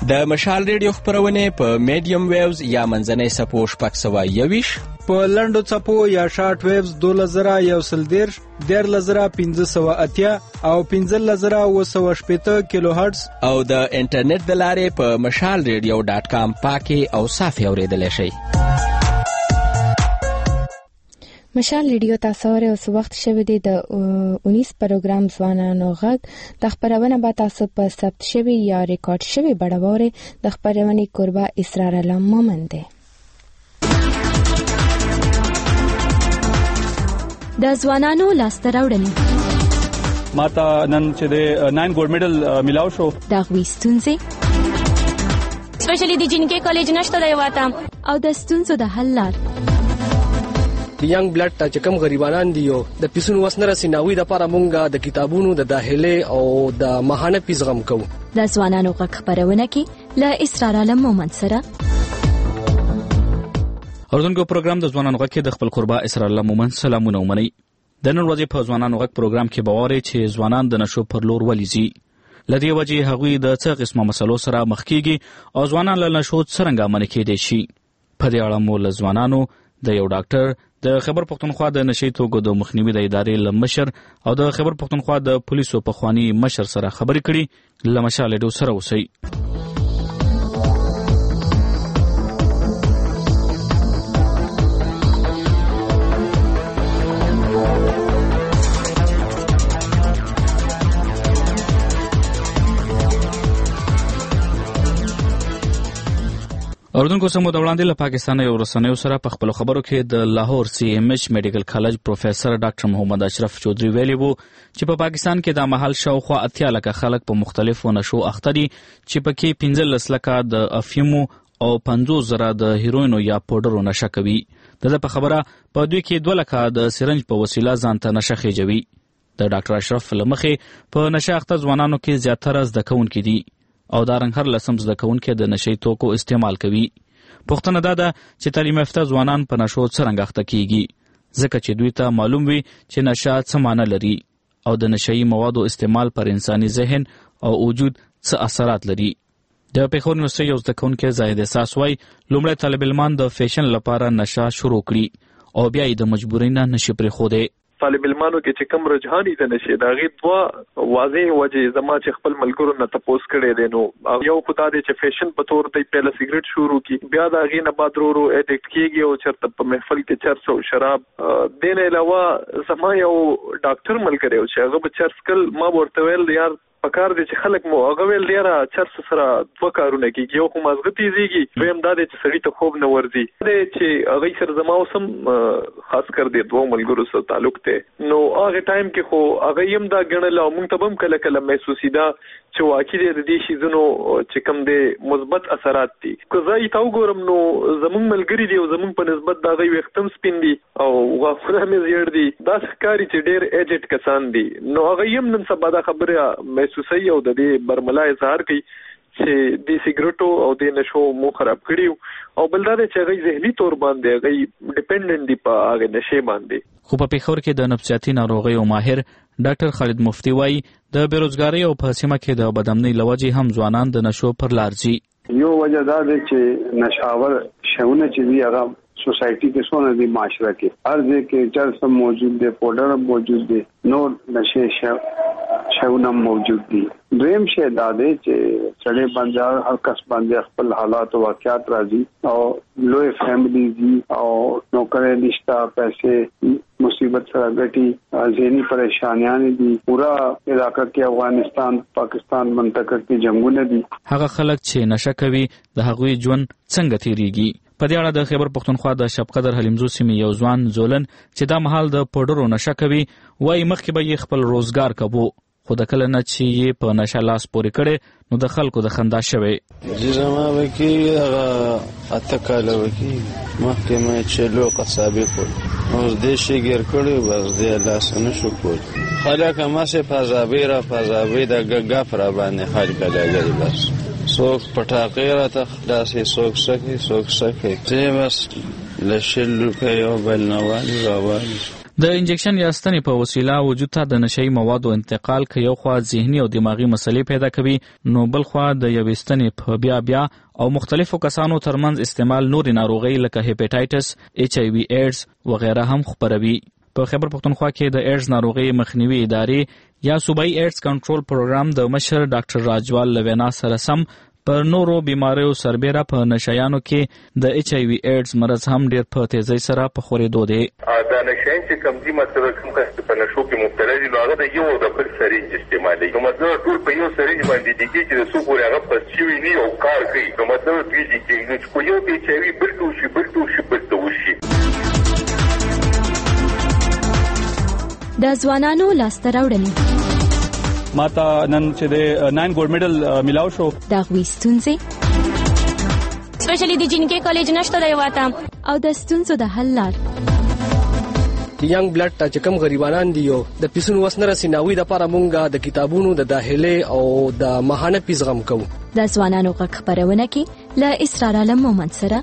د مشال ریډیو خبرونه په میډیم ویوز یا منځنۍ سپو شپږ سوه یوویشت، په لنډو څپو یا شارټ ویوز دولس زره یو سل دېرش، دیارلس زره پنځه سوه اتیا او پنځلس زره اووه سوه شپېته کیلو هرټز، او د انټرنیټ د لارې په مشال ریډیو ډاټ کام پاکي او صافي اورېدلی شئ. مشال ریډیو تاسو اورئ. اوس وخت شوی دی د اونیس پروګرام ځوانانو غږ. د خبرونه به تاسو په ثبت شوي یا ریکارډ شوي بڼه واورئ. د خبرونې کوربه اسرار علم مومن دی. د ځوانانو لاسته راوړنې ماته نن چې د ناین ګولډ میډل میلاو شو. د هغوی ستونزې سپیشلی د جنکې کالج نشته دی واته او د ستونزو د حل لار. د ینګ بلډ ته چې کوم غریبانان دي او د پیسونو وس نه رسي ناوی د لپاره مونږه د کتابونو د داخله او د ماهانه پیس غم کوو. د ځوانانو غږ خبرونه کې له اسرار علم مومن سره. اردنګو پروګرام د ځوانانو غږ کې د خپل قربا اسرار علم مومن سلامونه ومني. د نن ورځې په ځوانانو غږ پروګرام کې باوري چې ځوانان د نشو پر لور ولېږي. لدې وجې هغوی د څه قسمه مسلو سره مخ کیږي او ځوانان له نشو څرنګه منع کېدای شي. په دې اړه مو له ځوانانو د یو ډاکټر، د خیبر پښتونخوا د نشي توکو د مخنیوي د ادارې له مشر او د خیبر پښتونخوا د پولیسو پخوانی مشر سره خبرې کړي. له مشال ریډیو سره اوسئ. اردن کو سمو د وړاندې له پاکستان یو رسنیو سره په خپل خبرو کې د لاهور سی ایم ایچ میډیکل کالج پروفیسور ډاکټر محمد اشرف چودري ویلي وو چې په پا پاکستان کې د مهال شاوخوا اتیا لکه خلک په مختلفو نشو اخته دي چې پکې پنځلس لکه د افیمو او پنځوس زره د هیروینو یا پوډرو نشه کوي. دغه په خبره په دوی کې دوه لکه د سرنج په وسیله ځان ته نشه خېجوي. د ډاکټر اشرف له مخې په نشه اخته ځوانانو کې زیاتره زده کوونکي دي او دا رنګ هر لسم زده کوونکي د نشي توکو استعمال کوي. پوښتنه دا ده چې تعلیم یافته ځوانان په نشو څرنګه اخته کیږي، ځکه چې دوی ته معلوم وي چې نشه څه معنی لري او د نشهیي موادو استعمال پر انساني ذهن او وجود څه اثرات لري. د پېښور یونیورسټۍ یو زده کوونکی زاهد احساس وایي لومړی طالب علمان د فیشن لپاره نشه شروع کړي او بیا یې د مجبورۍ نه نشي پرېښودی. طالب علمانو کې چې کم رجحاني د نشي دا غي دوا واضح وجه زما چې خپل ملګرو نه تپوس کړي دي نو یو خدای دې چې فیشن په تور ته پهله سیګریټ شروع کی بیا دا غي نه بعد ورو اډیکټ کیږي او چرته په محفل کې چرس او شراب دین علاوه زما یو ډاکټر ملګری او چې هغه به چرس کل ما ورته ویل یار پکار دي چې خلک مو هغه ویل ډیره چرس سره دوه کارونه کیږي یو خو مازغه تیزیږي دویم دا چې سړی ته خوب نه ورځي چې هغه سره زما اوسم خاص کر دي دوه ملګرو سره تعلق ته نو هغه ټایم کې خو هغه يم دا ګڼل او مونږ ته هم کله کله محسوسي دا چې واقعي د دې شي زنو چې کوم دي مثبت اثرات دي که زه تا وګورم نو زمونږ ملګری دي او زمونږ په نسبت دا غي وختم سپین دي او غوښنه مې زیړ دي دا ښکاری چې ډېر ایجټ کسان دي نو هغه يم نن سبا دا خبره محسوسي او د دې برملا اظهار کوي چې د سیګریټو او د نشو مو خراب کړیو او بل دا چې هغه ذهني تور باندې هغه ډیپندنت دي په هغه نشه باندې. خو په پیښور کې د نفسیاتي ناروغیو ماهر ډاکټر خالد مفتی وایي د بیروزګاری او په سیمه کې د بدامنۍ لوجې هم ځوانان د نشو پر لار ځي. یو وجه دا ده چې نشاور شونه چې دی هغه سوسایټي کې څونه دی معاشره کې هر ځای کې چرس موجود دی پاوډر موجود دی نور نشه شونه موجود دي. دریم شی دا دی چې سړی باندې هر کس باندې خپل حالات او واقعیات راځي او لوی فیملی دي او نوکرې نشتا پیسې مصیبت سره ګټي ذهني پریشانیاں دي پورا علاقہ کې افغانستان پاکستان منطقه کې جنگونه دي. هغه خلک چې نشه کوي د هغوی ژوند څنګه تیریږي؟ په دې اړه د خیبر پښتونخوا د شپقدر حلیمزو سیمې یو ځوان زولن چې دا مهال د پوډرو نشه کوي وایي مخکې به یې خپل روزګار کوو خو د کله نه چې یې په نشه لاس پورې کړی نو د خلکو د خندا شوی. زما وکي هغه اته کاله وکي مخکې مې چې لو قصابي کول اوس دې شي ګر کړی بس دې لاس نه شو کول خلک ما سه فزابي را فزابي د ګګ پر باندې خلک لګي بس څوک پټاقې را ته خلاصې څوک سکي څوک سکي چې بس لشل کې یو بل نوال راوال. د انجکشن یا ستنې په وسیله وجود ته د نشهیي موادو انتقال که یو خوا ذهني او دماغي مسلې پیدا کوي نو بل خوا د یوې ستنې په بیا بیا او مختلفو کسانو ترمنځ استعمال نورې ناروغۍ لکه هیپاټایټس ایچ آی وي ایډز وغیره هم خپروي. په خیبر پښتونخوا کې د ایډز ناروغۍ مخنیوي ادارې یا صوبایي ایډز کنټرول پروګرام د مشر ډاکټر راجوال لوینا سره سم پر نورو بیماریو سربیره په نشایانو کې د ایچ آی وي ایډز مرض هم ډیر په تیزی سره په خورېدو دی. دا نشایان چې کم دي مثلا کوم کس په نشو کې مبتلا دي نو هغه د یو د بل سرینج استعمالوي. نو مطلب ټول په یو سرینج باندې دي چې د څو پورې هغه پس شوي نه او کار کوي. نو مطلب پیږي چې نو چې یو ایچ آی وي بل ته وشي بل ته وشي بل ته وشي. د ځوانانو لاسته راوړنې ماته نن چې د ناین ګولډ میډل ملاو شو د هغوی ستونزې سپیشلی د جنکې کالج نشته دی واته او د ستونزو د حل لار د ینګ بلډ ته چې کوم غریبانان دي او د پیسونو وس نه رسي ناوی د لپاره مونږه د کتابونو د داخله او د ماهانه پیس غم کوو. د ځوانانو غږ خپرونه کې له اسرار عالم مومند سره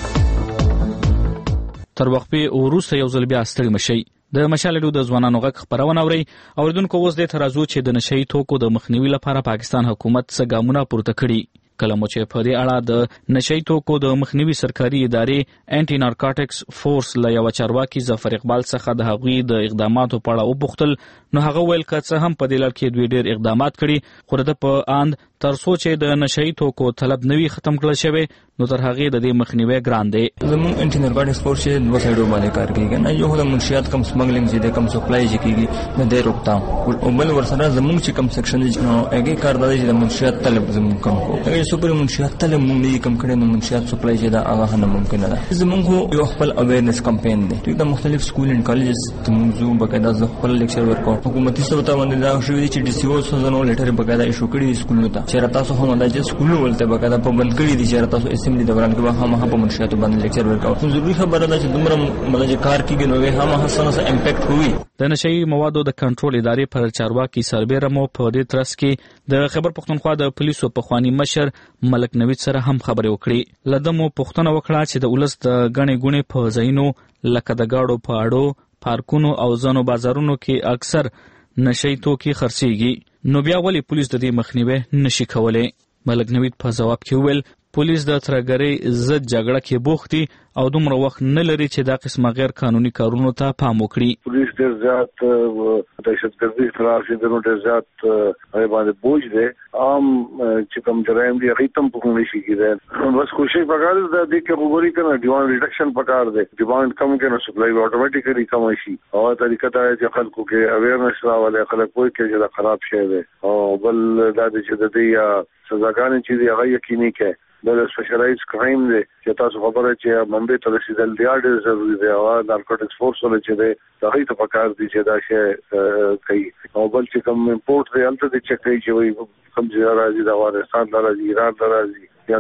تر وقفې وروسته یو ځل بیا ستړي مشئ. د مشال ریډیو د ځوانانو غږ خپرونه اورئ. اوریدونکو اوس دې ته راځو چې د نشهیي توکو د مخنیوي لپاره پاکستان حکومت څه ګامونه پورته کړي. کله مو چې په دې اړه د نشهیي توکو د مخنیوي سرکاري ادارې انټي نارکاټکس فورس له یوه چارواکي ظفر اقبال څخه د هغوی د اقداماتو په اړه وپوښتل نو هغه ویل که څه هم په دې لړ کې دوی ډېر اقدامات کړي خو د په اند تر څو چې د نشهیي توکو طلب نوي ختم کړل شوی نو تر هغې د دې مخنیوی ګران دی. زموږ انټي نارکاټکس فورس چې دوه سایډو باندې کار کوي نه یو د منشیات کم سمګلینګ چې د کم سپلای چې کیږي نه دی روکتام او بل ورسره زموږ چې کم سیکشن دی نو هغه کار دی چې د منشیات طلب زموږ کم کو هغه سپر منشیات طلب مونږ نه کم کړي نو منشیات سپلای چې دا هغه نه ممکن نه ده. زموږ یو خپل اویرنس کمپاین دی د مختلف سکول اند کالجز ته موږ بقاعده ز خپل لیکچر ورکو حکومتي سره باندې دا شوې چې ډي سی او سره لیټر بقاعده ایشو کړي سکولونو ته چې تاسو هم د سکولونو ولته بقاعده په بند کړي دي چې تاسو اسمبلی دوران کې هم هم په منشیاتو باندې لیکچر ورکاو. ضروري خبره ده چې دومره ملګری کار کیږي نو هم حسنه سره امپیکټ کوي. د نشهیي موادو د کنټرول ادارې پر چارواکي سربیره مو په دې ترڅ کې د خیبر پښتونخوا د پولیسو پخوانی مشر ملک نوید سره هم خبرې وکړې. له ده مو پوښتنه وکړه چې د ولس د ګڼې ګوڼې په ځایونو لکه د ګاډو په اډو پارکونو او ځینو بازارونو کې اکثر نشهیي توکي خرڅېږي نو بیا ولې پولیس د دې مخنیوی نشي کولی. ملک نوید په ځواب کې وویل پولیس د ترهګرۍ ضد جګړه کې بوخت دي او دومره وخت نه لري چې دا قسمه غیر قانوني کارونو ته پام وکړي. پولیس ډېر زیات دهشتګردي خلاف دي نو ډېر زیات هغه باندې بوج دي عام چې کوم جرایم دي هغه تم په کوم شي کېږي. بس کوشش وکړئ دا د کې وګورئ کنه ډیماند ریډکشن پکار دی ډیماند کم کنه سپلای اتوماتیکلی کم شي او طریقه دا چې خلکو کې اویرنس راولي خلک کوی کې چې خراب شي دی او بل دا چې د دې سزاګانې چې دی هغه یقیني کې د سپیشلایز کرایم دی چې تاسو خبره چې بمبئی ته رسیدل دی ډېر ضروري دی او نارکوټکس فورس ولې چې دی هغه ته پکار دی چې دا شی کوي او بل چې کوم امپورټ دی هلته د چک کوي چې وي کوم ځای راځي د افغانستان راځي ایران راځي یا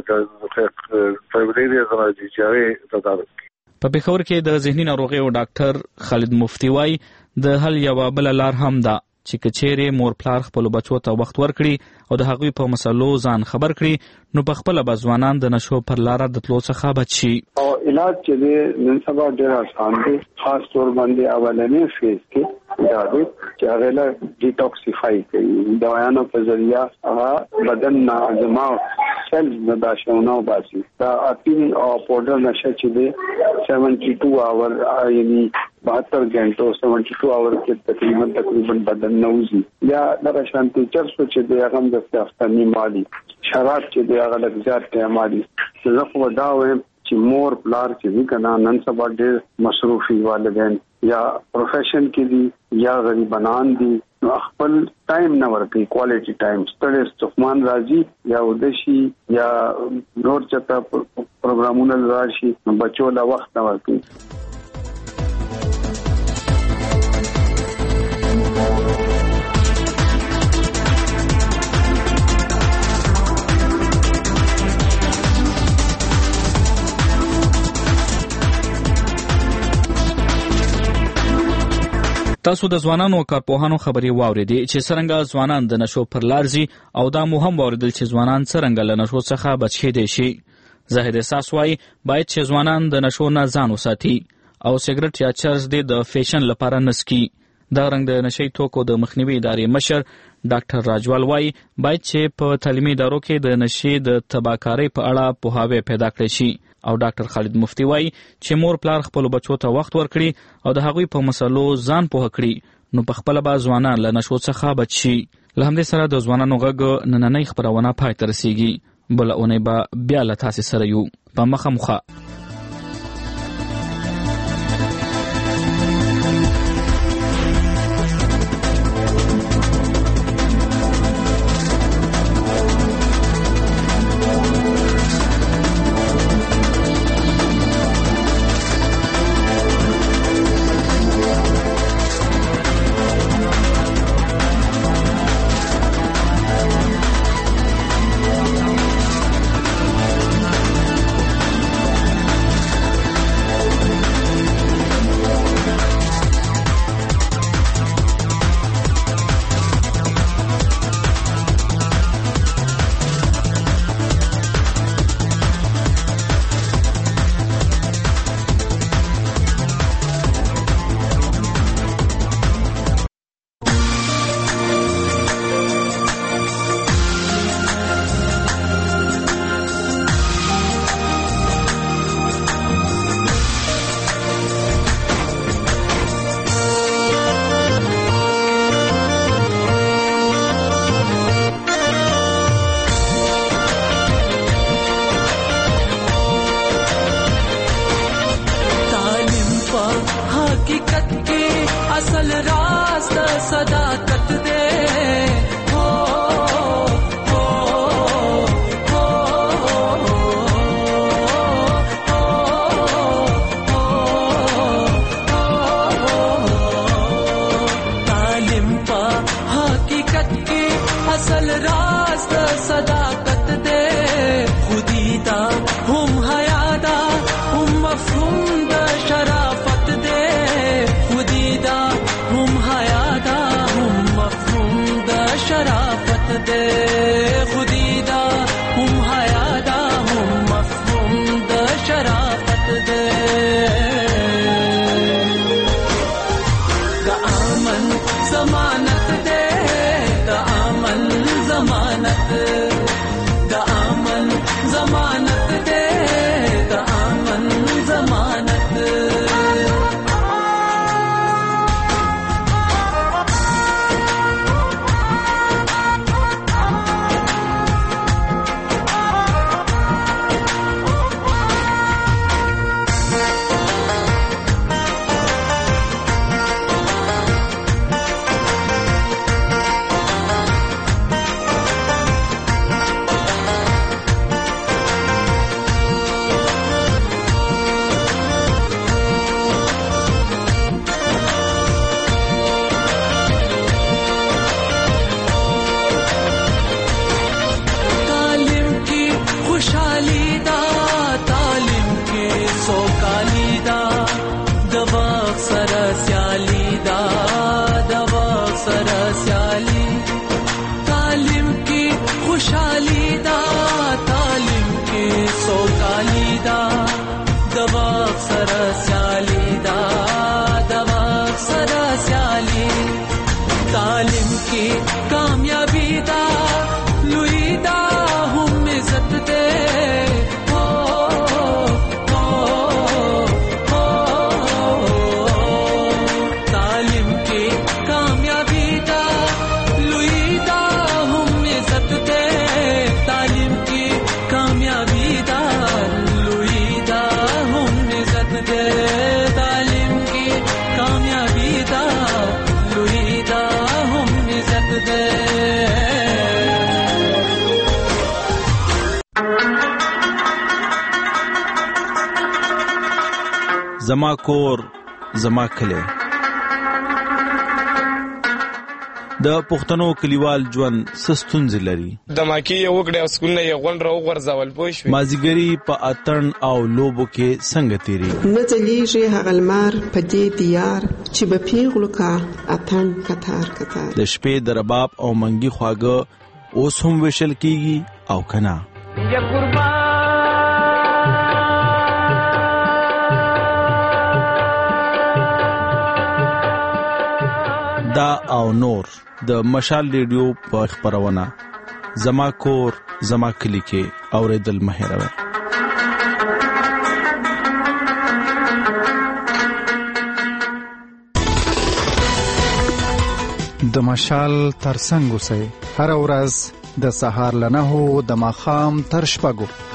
که فیبریری راځي چې هغه تدارک. په پېښور کې د ذهني ناروغیو ډاکټر خالد مفتی وایي د حل یوه بله لار هم ده چې کچېرې مور پلار خپلو بچو ته وخت ورکړي او د هغوی په مسلو ځان خبر کړي نو په خپله به ځوانان د نشو پر لاره د تلو څخه بچ شي. او علاج چې دی نن سبا ډېر اسان دی خاص طور باندې اولنې فیز کې دا دی چې هغه له ډیټاکسیفای کوي دوايانو په ذریعہ هغه بدن نه دماغ سیلز نه داشونه وباسي. دا اپین او پاوډر نشه چې دی بهتر دوه اور یعنی بہتر گھنٹوں سیونٹی ٹو آور کے تقریباً تقریباً بدن نوزی یا در شانتی چرس چه دی اغم دسته افتانی مالی شراب چه دی اغا لگ زیاد تی مالی زخو داویم چی مور پلار چی دی کنا نن سبا دیر مصروفی والدین یا پروفیشن کی دی یا غریبانان دی خپل ټایم نه ورکړي کوالټي ټایم ستړي استخمان راځي یا ودشي یا نور چته پروګرامونه راشي بچو لا وخت نه ورکړي. تاسو د ځوانانو او کارپوهانو خبرې واورېدې چې څرنګه ځوانان د نشو پر لار ځي او دا مو هم واورېدل چې ځوانان څرنګه له نشو څخه بچ کېدی شي. زاهد احساس وایي باید چې ځوانان د نشو نه ځان وساتي او سیګریټ یا چرس دې د فیشن لپاره نسکی. دا رنګ د نشي توکو د مخنیوي ادارې مشر ډاکټر راجوال وايي باید چې په تعلیمي ادارو کې د نشي د تباکارۍ په اړه پوهاوی پیدا کړی شي. او ډاکټر خالد مفتی وايي چې مور پلار خپل بچو ته وخت ورکړي او د هغوی په مسلو ځان پوه کړي نو په خپل به ځوانان له نشو څخه بچ شي. له همدې سره د ځوانانو غږ نننۍ خبرونه پای ته رسیږي. بله اونۍ به بیا له تاسې سره یو په مخه مخه. زما کور زما کلی. د پښتنو کلیوال ژوند ستونزې لري. د ماکي یو وګړي اسکول یې غون راو غرزول پوه شو. مازیګری په اتن او لوبو کې څنګه تیری نه ځلیږي هغه لمر په دې دیار چې به پیغلو کا اتن کتار کتار. د شپې د رباب او منګي خواږه اوس هم وشل کیږي او کنا. یا قربان دا او نور د مشال ریډیو په خبرونه زما کور زما کلی کې اوریدل مه هېروئ. د مشال ترڅنګ اوسئ هر ورځ د سهار له نهو د ماښام تر شپږو